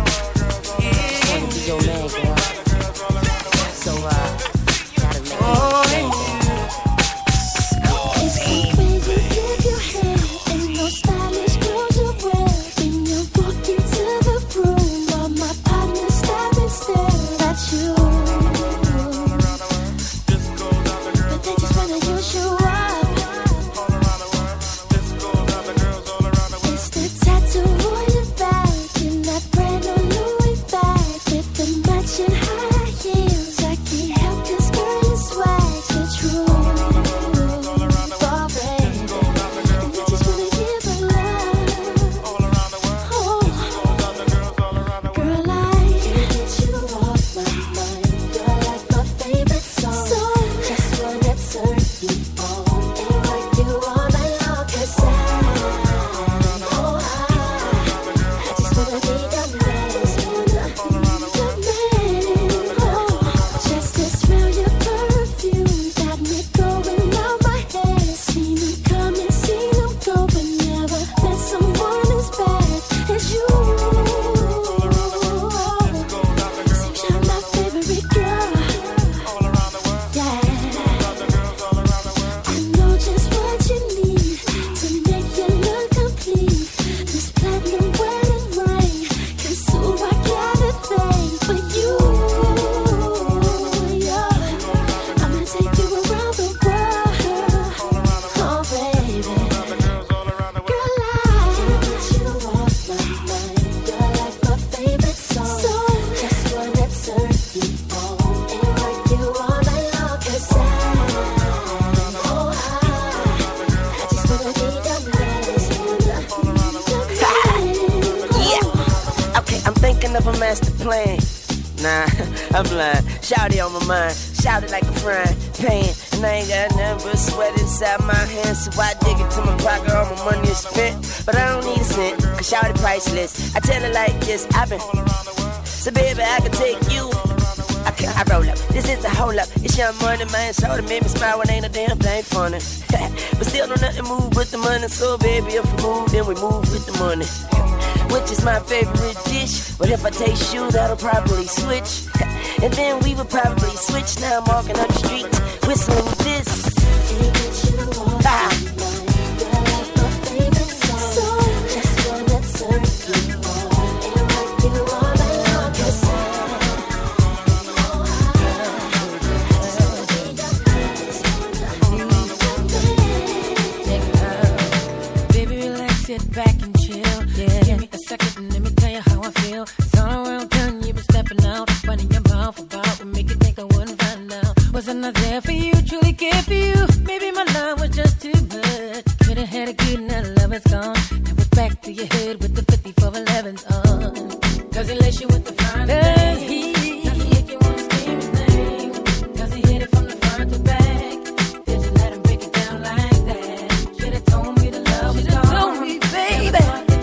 playing. Nah, I'm blind. Shout it on my mind. Shout it like a frying pan. And I ain't got nothing but sweat inside my hands. So I dig into my pocket, all my money is spent. But I don't need a cent, cause shout it priceless. I tell it like this, I've been. So baby, I can take you. I, can, I roll up, this is a hold up. It's Young Money, man, show that made me smile when ain't a damn thing funny. But still don't nothing move with the money. So baby, if we move, then we move with the money. Which is my favorite dish. But if I taste you, that'll probably switch. And then we would probably switch. Now I'm walking up the street, whistling this. Ah. Sit back and chill. Yeah. Give me a second and let me tell you how I feel. It's all around town, you've been stepping out. Running your mouth about would make you think I wouldn't find out. Was I not there for you, truly cared for you? Maybe my love was just too much. Could've had a good night, love is gone. Now it's back to your head with the fifty-four elevens on. Cause he lace you with the fine thing. Does he make you wanna scream his name? Does he hit it from the front to back? Did you let him break it down like that? Should've told me the love was gone. Told me, baby.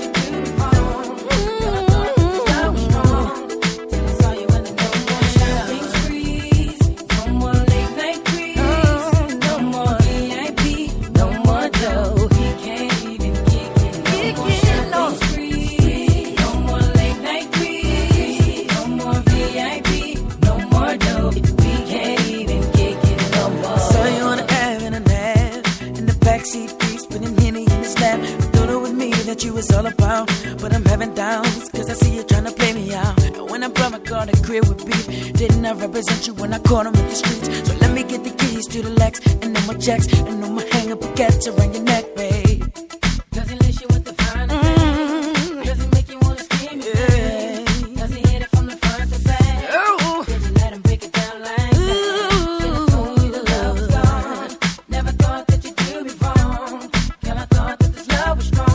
That you was all about, but I'm having doubts, cause I see you trying to play me out. And when I brought my car to crib with beef, didn't I represent you when I caught him in the streets? So let me get the keys to the Lex, and then my checks, and then my hang up baguettes around your neck, babe. Does he lace you with the fine mm. Does he make you wanna scream? Yeah. Does he hit it from the front to back? Oh. Did you let him break it down like Ooh. That? Should've told you the love was gone. Never thought that you'd do me wrong. Girl, I thought that this love was strong.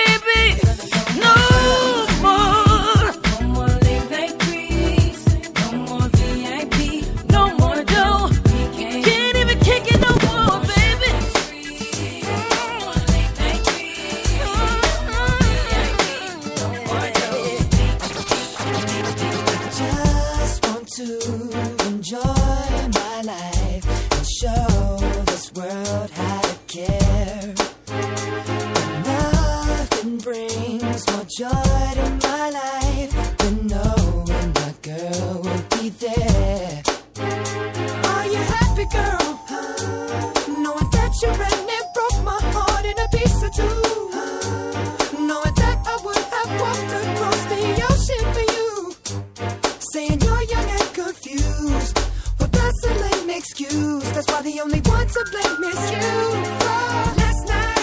Joy in my life, but knowing my girl will be there. Are you happy, girl? Knowing that you ran and broke my heart in a piece or two. Knowing that I would have walked across the ocean for you. Saying you're young and confused. Well, that's a lame excuse. That's why the only one to blame is you. For last night.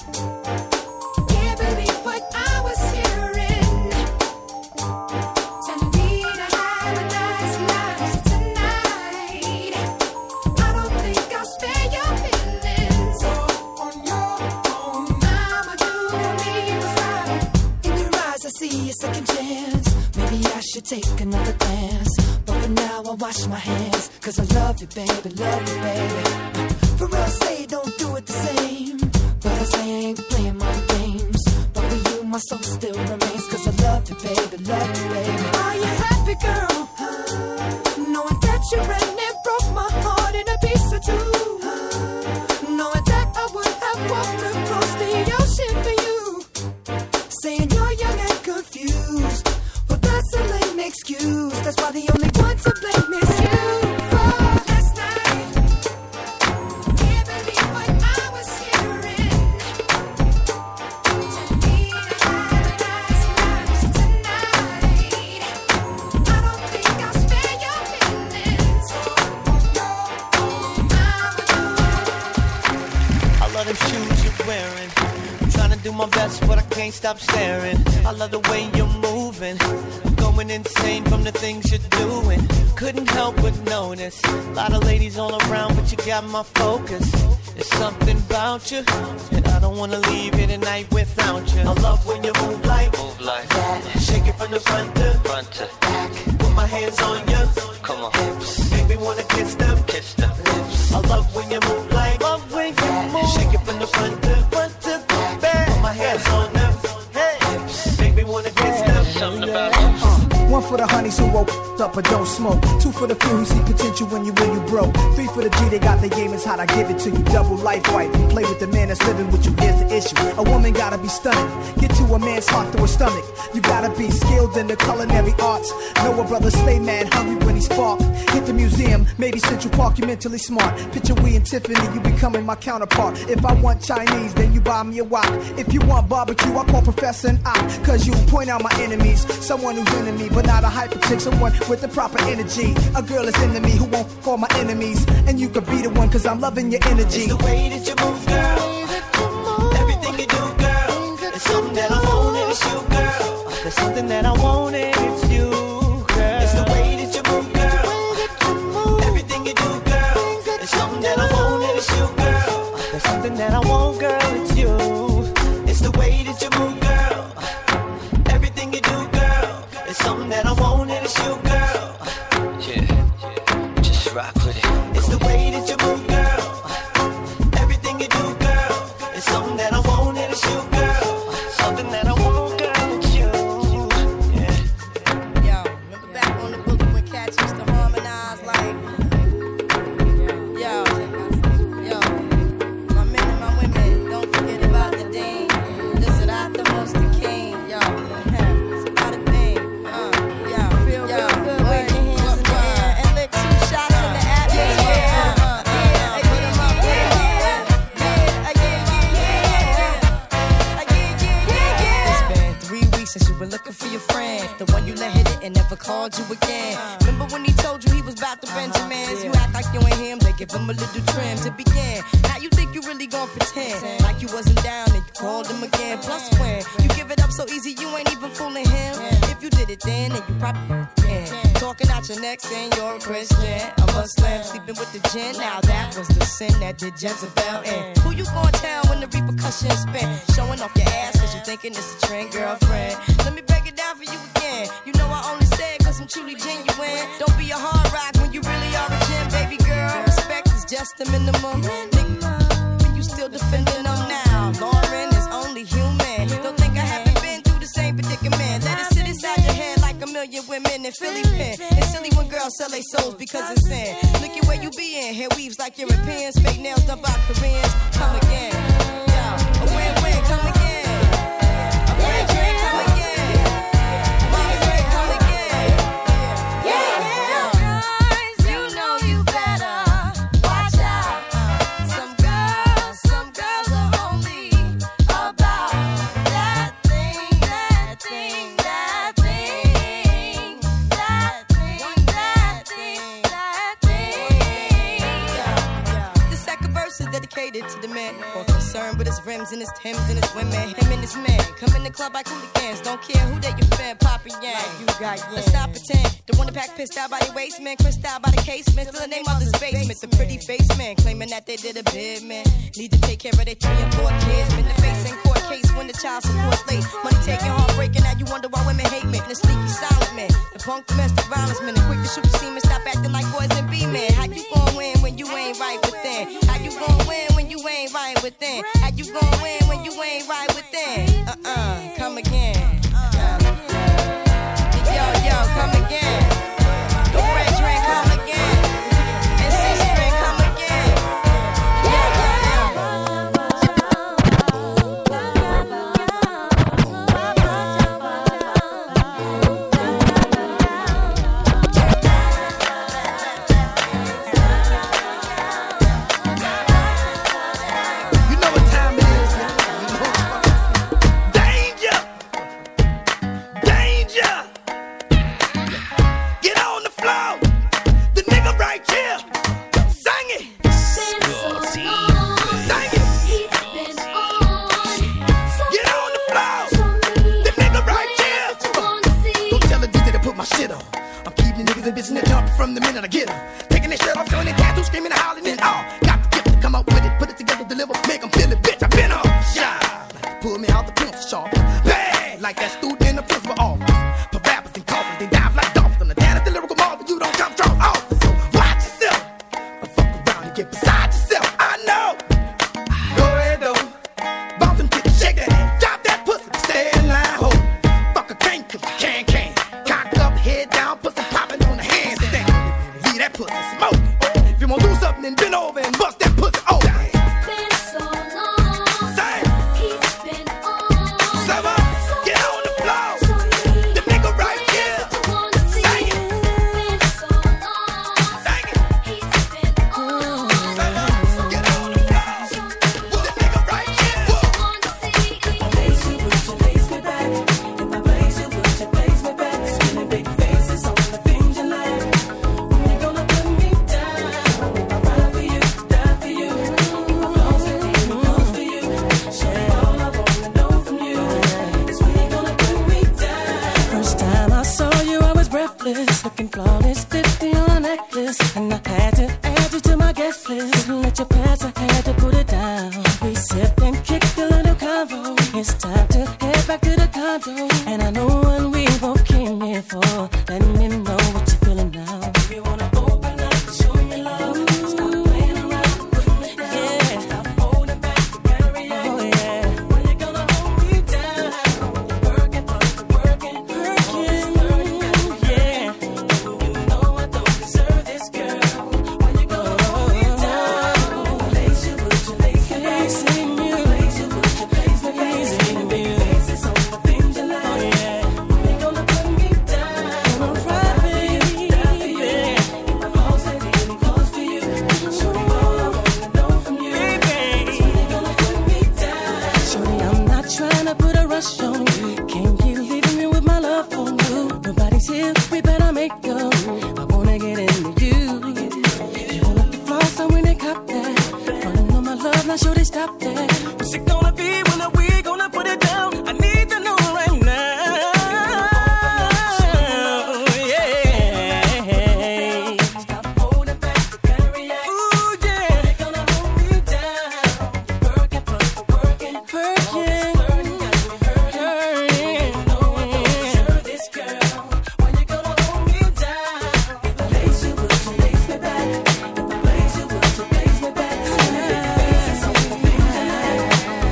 Second chance, maybe I should take another glance. But for now I wash my hands, cause I love you, baby, love you, baby. For real, say don't do it the same. But I say I ain't playing my games. But for you, my soul still remains, cause I love you, baby, love you, baby. Are you happy, girl? Knowing that you ran and broke my heart in a piece or two. Knowing that I would have walked across the ocean for you. Saying you're young and confused. Well, that's a lame excuse. That's why the only one to blame is you. For last night, can't believe what I was hearing. Telling me to have a nice night tonight. I don't think I'll spare your feelings. I love them shoes you're wearing. Trying to do my best, but I can't stop staring. I love the way you're moving. I'm going insane from the things you're doing. Couldn't help but notice. A lot of ladies all around, but you got my focus. There's something about you, and I don't wanna leave here tonight without you. I love when you move like, move like that. Shake it from the front to front to back. my hands on you. Come on. Hips. Make me wanna kiss them. Kiss them. Lips. I love when you move like. Love when you move. Shake it from the front to front to the back. Put my hands on them. Hey. Hips. Make me wanna kiss them. Something about hips. One for the honeys who woke up but don't smoke. Two for the few who see potential when you when you broke. Three for the G, they got the game is hot, I give it to you. Double life wife, you play with the man that's living with you, here's the issue. A woman gotta be stunning, get to a man's heart through her stomach. You gotta be skilled in the culinary arts. Know a brother stay mad hungry when he's sparked. Hit the museum, maybe Central Park, you mentally smart. Picture we and Tiffany, you becoming my counterpart. If I want Chinese, then you buy me a wok. If you want barbecue, I call Professor and Ock. Cause you point out my enemies, someone who's into me, but not a hyper chick, someone with the proper energy. A girl is into me who won't call my enemies. And you could be the one cause I'm loving your energy. It's the way that you move, girl. Everything you do, girl. It's something that I want and it's you, girl. There's something that I want and it's you, girl. It's the way that you move, girl. Everything you do, girl. It's something that I want and it's you, girl. There's something that I want, girl, it's you. It's the way that you move, girl. Everything you do, girl. It's something that I want and it's you, girl. Yeah, just rock with it. It's the way that you move, girl. Everything you do, girl. It's something that I want and it's you, girl. Something that I want, girl, it's you. Yeah. Yo, remember back on the book when cats used to harmonize like, yo, yo, my men and my women, don't forget about the dean. Listen out the most the king, yo. It's about a thing, uh, yo, feel yo, real good. Wave your hands in the air and lick two shots in the atmosphere. Uh, uh, uh, put 'em up, put 'em up, yeah, yeah, uh, yeah, yeah, yeah, uh, yeah, yeah, yeah, yeah. It's been three weeks since you were looking for your friend, the one you let hit it and never called you again. Remember when he told you he was about to Benjamins? You act like you ain't him, they give him a little trim to begin. How you think you really gon' pretend like you wasn't down and you called him again? Plus when you give it up so easy, you ain't even fooling him. If you did it then, then you probably can. Talking out your neck saying you're a Christian, a Muslim, sleeping with the gin. Now that was the sin that did Jezebel in. Who you gon' tell when the repercussions spin? Showing off your ass cause you thinking it's a trend, girlfriend. Let me break it down for you again. You know I only say it cause I'm truly genuine. Don't be a hard rock when you really are a gem, baby girl. Respect is just the minimum. Nigga, you still defending them now. Lauren is only human. Don't think I haven't been through the same predicament. Let it sit inside your head like a million women in Philly pen. It's silly when girls sell their souls because it's sin. Look at where you be in. Hair weaves like Europeans. Fake nails done by Koreans. Come again. Yo, a win-win. Come again. A win-win. Come again. My friend, come again. Yeah, guys, you know you better watch out. Some girls, some girls are only about that thing, that thing, that thing, that thing, that thing, that thing. The second verse is dedicated to the man more concerned with his rims and his Timbs and his women. Him and his man come in the club like hooligans. Don't care who they you fan, Papa Yang. You got yeah. Let's not pretend. The one that pack pissed out by the waist, man, crissed out by the casement. Still the name of this basement. The pretty face man claiming that they did a bid, man. Need to take care of their three and four kids. Been the face in court case when the child support's late. Money taking, heartbreaking. Now you wonder why women hate men. The sneaky silent man. The punk domestic violence man. The quick to shoot the semen. Stop acting like boys and be men. How you gon' win when you ain't right within? How you gon' win when you ain't right within? How you gon' win when you ain't right within? Uh-uh, come again. Uh, yo, yo, come again. The red drink, come again. And six drink, come again. Yeah, yeah, You know what time it is. Danger! Danger! Get on the floor. The nigga right here. Sing it. Sing it. Get on the floor. The nigga right here. Don't tell the D J to put my shit on. I'm keeping niggas and bitches in the jump from the minute I get them. Taking their shirt off, showing their tattoos, screaming and howling and all. Got the gift to come up with it, put it together, deliver, make them feel it, bitch. I've been on shine. Like pull me out the pencil sharp. Bad, like that student in the principal office. For rappers and coffins, they dive like dolphins on the dance till the and bend over and bust that pussy open. Been so long. Say, He's been on. Seven, get on the floor. The nigga right here. Sing it. Been so long. Sing it. He's been on. Seven, get on the floor. The nigga right here. Place you, would you place me back? If I place you, would you place me back? Spinning big faces on the things you like. When you gonna put me down? If I ride for you, die for you. If I fall so deep, it goes for you. Show me all I wanna know from you. Is when you gonna put me down? First time I saw you, I was breathless, looking flawless, fifty on a necklace, and I had to add you to my guest list. Didn't let you pass, I had to put it down. We sipped and kicked a little convo. It's time to head back to the condo, and I know what we both came here for. Let me know what you're feeling now. You wanna open up, show me love. Stop playing around, put me down. Yeah. Stop holding back, carry on. Oh yeah. When you gonna hold me down? Working, working, working, working. Yeah. You know I don't deserve this, girl. When you gonna hold me down? Lace you, would you lace me back? Lace you, would you lace me back? Spinning big faces on the things you like. Oh yeah. When you gonna put me down? Gonna ride for you, die for you. If I fall so deep, it goes for you. Show me all I wanna know from you. Is when you gonna put me down? Shorty, I'm not trying to put a rush on you. Can't keep leaving me with my love for you. Nobody's here, we better make go. I wanna get into you. You wanna be floss, I'm when they cop that. Running on my love, now shorty, stop that. What's it gonna be? When are we gonna put it down? I need to know right now. Yeah. Stop holding back, carry on. Ooh yeah. They're gonna hold me down. Working, working, working, working. Hurting. You know I don't deserve this, girl. When you gonna hold me down? If I lace you, would you lace me back? If I lace you, would you lace me back? Spinning big faces on the things you like.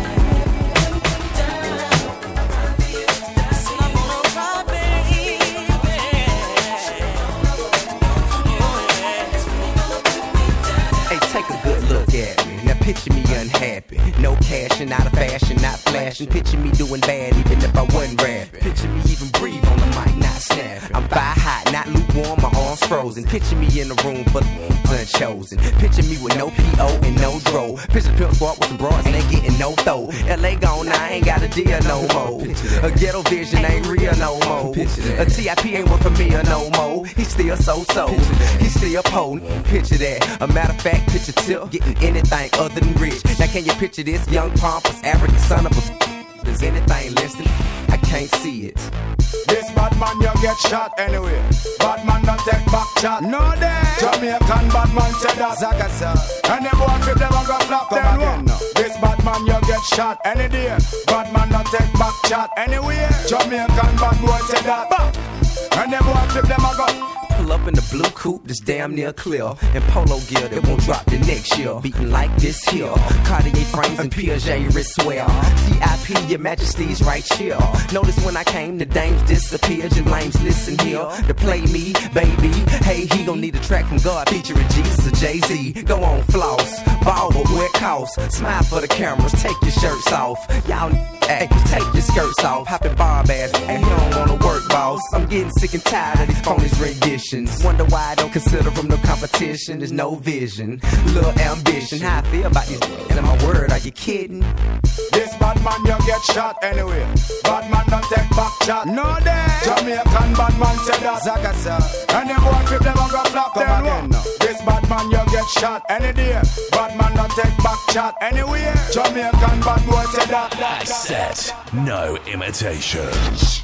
Hey, take a good look at me. Now picture me unhappy. No cash and out of fashion, not flashing. Picture me doing bad even if I wasn't rapping. Picture me even breathe on the mic, not snapping. I'm fire hot, not lukewarm, my arms frozen. Picture me in a room full of unchosen. Picture me with no P O and no dro. Picture Pimp Squad with some broads and ain't getting no throw. L A gone, now I ain't got a deal no more. A ghetto vision ain't real no more. A T I P ain't one for me or no more. He still so-so, he still potent. Picture that. A matter of fact, picture Tip getting anything other than rich. Now can you picture this young pompous African son of a? Is anything listening? I can't see it. This bad man you get shot anyway. Bad man don't take back chat. No day. Jamaican bad man said that. Zakasa. And the boy if them a go flop them again. No. This bad man you get shot any day. Bad man don't take back chat anyway. Jamaican bad boy said that. Back. And the boy if them a go. Pull up in the blue coupe that's damn near clear. And polo gear that won't drop the next year. Beating like this here. Cartier frames and Piaget wristwear. T I P, your majesty's right here. Notice when I came, the dames disappeared. Your lames listen here to play me, baby. Hey, he gon' need a track from God featuring Jesus or Jay-Z. Go on, floss. Ball, but wear costs. Smile for the cameras, take your shirts off. Y'all, hey, take your skirts off. Hopping barb ass, and he don't wanna work, boss. I'm getting sick and tired of these phonies renditions. Wonder why I don't consider from no competition. There's no vision, little ambition. How I feel about these, and my word, are you kidding? This bad man you get shot anyway. Bad man don't take back chat. No day. Jamaican bad man said that. Zakasa. And the boy if them a go flop them again. No. This bad man you get shot any day. Bad man don't take back chat anyway. Jamaican bad boy said that. Set, no imitations.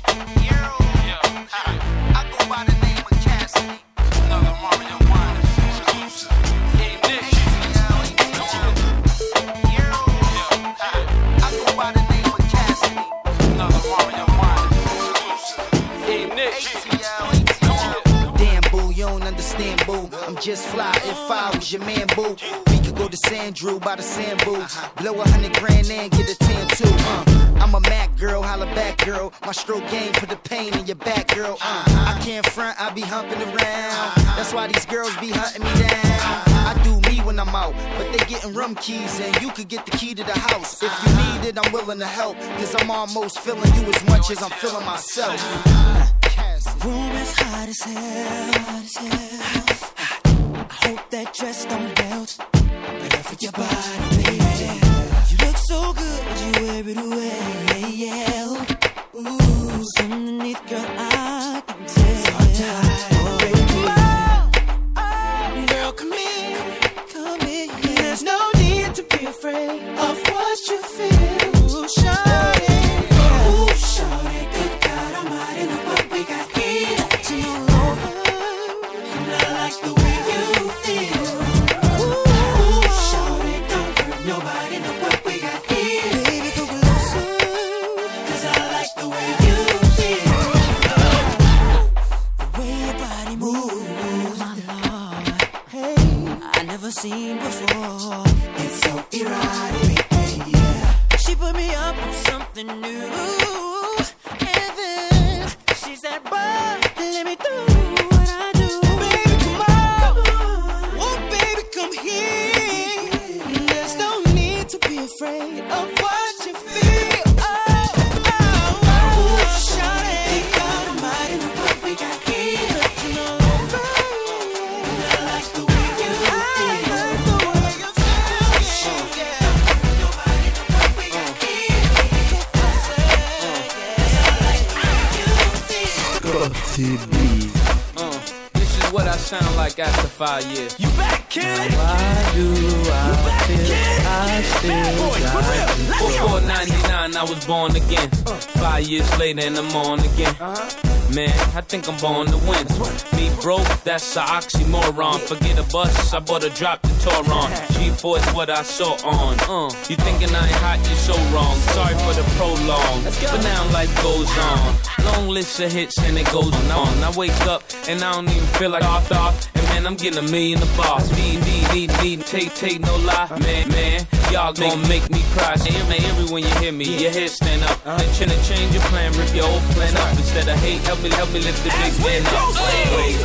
I'm just fly if I was your man, boo. We could go to San Drew by the sand boots. Blow a hundred grand and get a ten too. Uh, I'm a Mac girl, holla back girl. My stroke game put the pain in your back, girl. Uh, I can't front, I be humping around. That's why these girls be hunting me down. I do me when I'm out. But they getting rum keys and you could get the key to the house. If you need it, I'm willing to help. Cause I'm almost feeling you as much as I'm feeling myself. Room is hot as hell, hot as hell. I hope that dress don't melt. Better for your body, baby. You look so good, you wear it away, yeah. Ooh, underneath, girl, I can tell. Oh, baby. Oh, girl, come in, come in. There's no need to be afraid of what you feel. Ooh, shawty, ooh, shawty, good God Almighty, look what we got here. Touching all over, and I like the way you feel. Ooh, shawty, don't hurt nobody, look what we got here. Baby, come closer, 'cause I like the way you feel. The way your body moves, my Lord, hey, I never seen before. It's so erotic, yeah. She put me up on something new, and then she said, "Boy, let me do what I do." Baby, come on, oh baby, come here. There's no need to be afraid of what you feel. Oh, oh, oh, shawty, God Almighty, look what we got here. Touching all over, I like the way you feel. I like the way you feel, yeah. Nobody know what we got here. Uh, this is what I sound like after five years. You back, kid? Why do I back, feel kid? I still Bad boy, for real. got Let's you? go. Before ninety-nine, I was born again. Five years later, and I'm on again. Man, I think I'm born to win. Me broke, that's a oxymoron. Forget a bus, I bought a drop to Toron. G four is what I saw on. Uh, you thinking I ain't hot, you so wrong. Sorry for the prolong, but now life goes on. Long list of hits and it goes on. I wake up and I don't even feel like I thought. And man, I'm getting a million a bar. Need, need, need, need, take, take, no lie. Man, man, y'all gon' make me cry. Say, man, every when you hear me, your head stand up. Then try to change your plan, rip your old plan up. Instead of hate, help me, help me lift the big man up. Wait,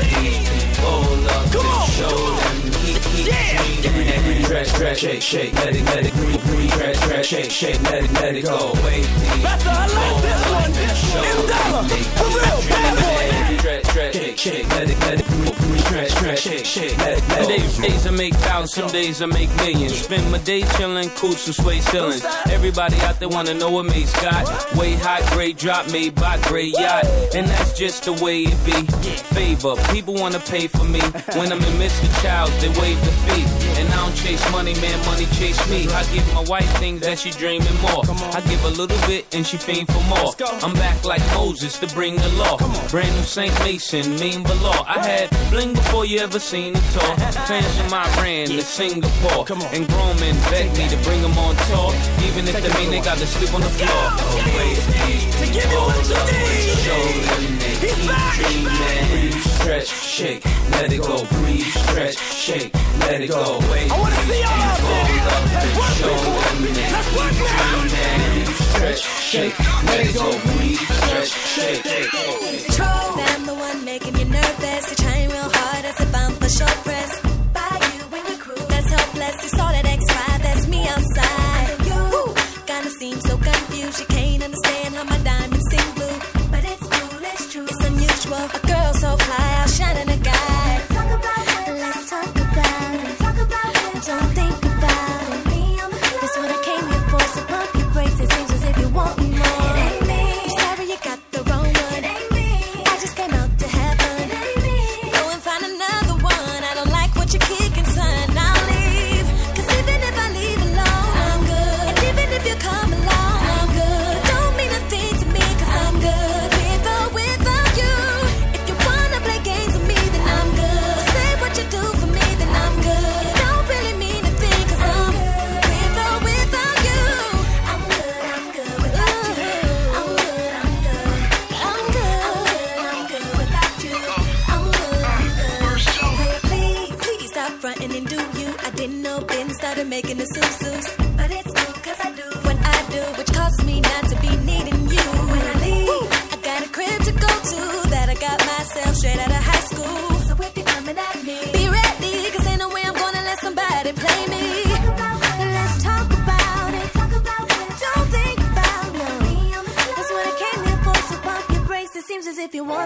hold up, and show them. Keep, keep, keep, stretch, stretch, shake, shake, let it, let it, breathe, breathe, stretch, stretch, shake, shake, let it, let it go. Wait, That's I like this one. M Dollar, for real, bad boy. stretch, stretch, shake, shake, let it, let it, breathe, breathe, stretch, stretch, shake, shake, let it, let it. Some days I make thousands, some days I make millions. Spend my day chilling, coots and sway ceilings. Everybody out there wanna know what Mace got. Way hot, grade drop made by Grey Yacht, and that's just the way it be. Favor, people wanna pay for me. When I'm in Mister Childs, they waive the fee. And I don't chase money, man, money chase me. I give my wife things that she dreaming more. I give a little bit and she fiend for more. I'm back like Moses to bring the law. Brand new Saint Mason, mean below. I had bling before you ever seen it tour. Fans of my brand to Singapore. And grown men beg me to bring them on tour. Even if they mean they gotta sleep on the floor. Oh, wait, To give you what you need. show them they keep dreaming. Breathe, stretch, shake, let it go. Breathe, stretch, shake, let it go. Wait, I wanna see y'all out there. Let's work, people. Let's work now. breathe, stretch, shake, let it go. Breathe, stretch, shake. Control. I'm the one making you nervous. You're trying real hard as if I'm for short press. By you and your crew. That's helpless. You saw that X five, that's me outside. Woo. Kinda seem so confused. You can't understand how my diamonds sing blue. But it's cool, it's true. It's unusual. A girl so fly, outshining a guy. Let's talk about it. Let's talk about it. Talk about it. Don't think about it. That's what I came here for. So pump your brakes. It seems as if you want me more. It ain't me. I'm sorry you got the wrong one. It ain't me. I just came out to have fun. It ain't me. Go and find another one. I don't like what you're kicking, son. I'll leave. 'Cause even if I leave alone, I'm good. And even if you come along, I'm good. Don't mean a thing to me, 'cause I'm good. With or without you. If you wanna play games with me, then I'm good. Say what you do for me, then I'm good. Don't really mean a thing, 'cause I'm good. With or without you. I'm good, I'm good without you. I'm good, I'm good. I'm good, I'm good, I'm good without you. I'm good, I'm good. Please, please stop fronting and do you. I didn't know Ben started making the susus. But it's cool, 'cause I do what I do, which causes me not to be needing you. When I leave, I got a crib to go to that I got myself straight out of high school. So if you're coming at me, be ready, 'cause ain't no way I'm gonna let somebody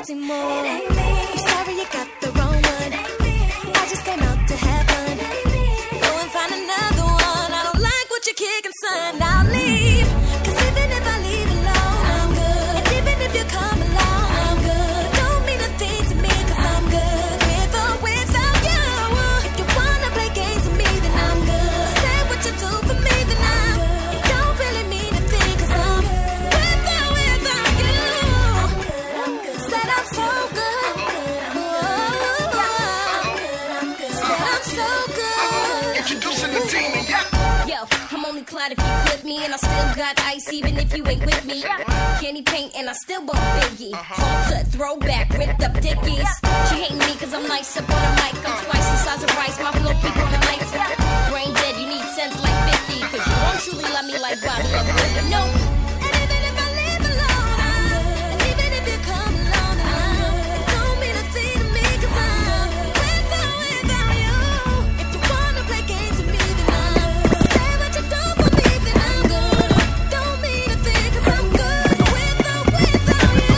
wanting more. I'm sorry you got the wrong one. I just came out to have fun. Go and find another one. I don't like what you're kicking, son. I'll leave. Cause even if I leave alone, I'm good. And even if you come along, I'm good. Don't mean a thing to me, cause I'm good. With or without you. If you wanna play games with me, then I'm good. Say what you do for me, then I'm good. It don't really mean a thing, cause I'm with or without you. Said I'm so good. Said I'm so good. Introducing the team, yeah. Yo, I'm only glad if you clip me, and I still got ice even if you ain't with me. Candy paint and I still bump Biggie. Halter, throwback, ripped up dickies. She hating me cause I'm nice up on the mic. I'm twice the size of rice, my flow big on the mic. Brain dead, you need sense like fifty. Cause you won't truly love me like Bobby ever would. No. And even if I live alone, I'm good. And even if you come along, then I'm good. It don't mean a thing to me cause I'm with or without you. If you wanna play games with me, then I'm good. Say what you do for me, then I'm good. Don't mean a thing cause I'm good with or without you.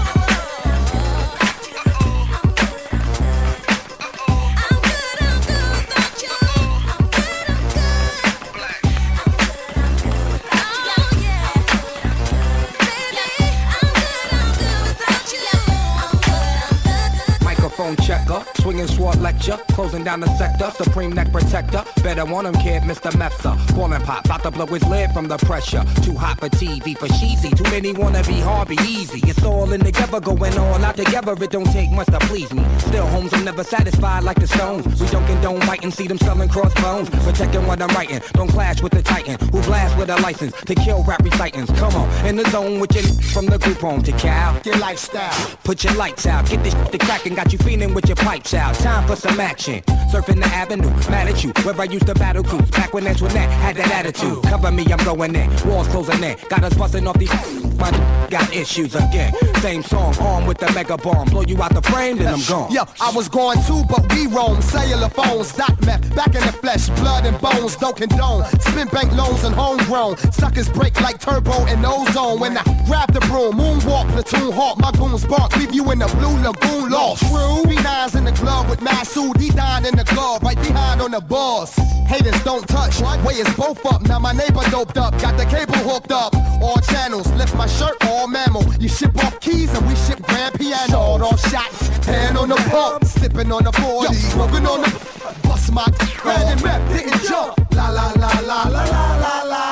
Microphone checker, swinging sword lecture, closing down the sector, supreme neck protector. Better want him, kid, Mister Mepsa. Ballin' pop, about to blow his lid from the pressure. Too hot for T V, for cheesy. Too many wanna be hard, be easy. It's all in together, going all out together. It don't take much to please me. Still, homes, I'm never satisfied like the Stones. We don't condone fighting, see them selling crossbones. Protecting what I'm writing, don't clash with the titan who blast with a license to kill rap recitants. Come on, in the zone with your from the group home to Cal. Your lifestyle. Put your lights out, get this shit to crackin', got you feeling with your pipes out. Time for some action. Surfing the avenue, mad at you. Where I used to battle cruise, back when Antoinette had that attitude. Cover me, I'm going in. Walls closing in. Got us busting off these. My got issues again. Same song, armed with the mega bomb. Blow you out the frame, then I'm gone. Yo, I was going too, but we roam. Cellular phones, dot meth, back in the flesh, blood and bones, don't condone. Spin bank loans and homegrown. Suckers break like turbo and ozone. When I grab the broom, moonwalk, platoon hawk, my goons bark, leave you in the blue lagoon lost. True, B nine's in the club with Masood, D-Dine in the club, right behind on the boss. Haters don't touch, way is both up. Now my neighbor doped up, got the cable hooked up. All channels, lift my shirt, all mammal. You ship off keys and we ship grand piano. Short off shots, hand on the pump, slipping on the forty, smoking on the bust my red and map, didn't jump. La la la la la la la la.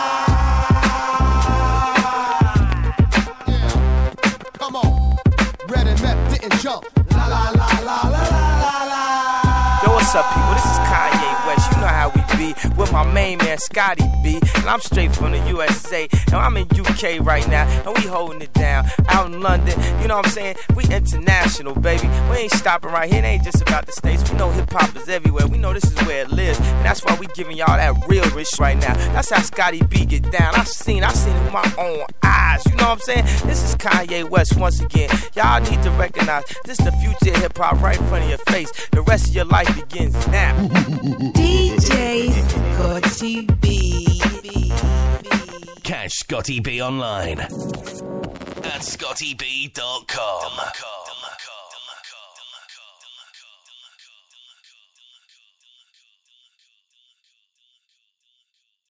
Yeah, come on, red and map, didn't jump. La la la la la la la. Yo, what's up, people? This is Kanye West. You know how we be with my main man Scotty B, and I'm straight from the U S A, and I'm in U K right now, and we holding it down out in London. You know what I'm saying? We international, baby. We ain't stopping right here. It ain't just about the States. We know hip hop is everywhere. We know this is where it lives, and that's why we giving y'all that real rich right now. That's how Scotty B get down. I seen, I seen it with my own eyes. You know what I'm saying? This is Kanye West once again. Y'all need to recognize this is the future of hip hop right in front of your face. The rest of your life begins now. D J Scotty B. Catch Scotty B online at scotty b dot com.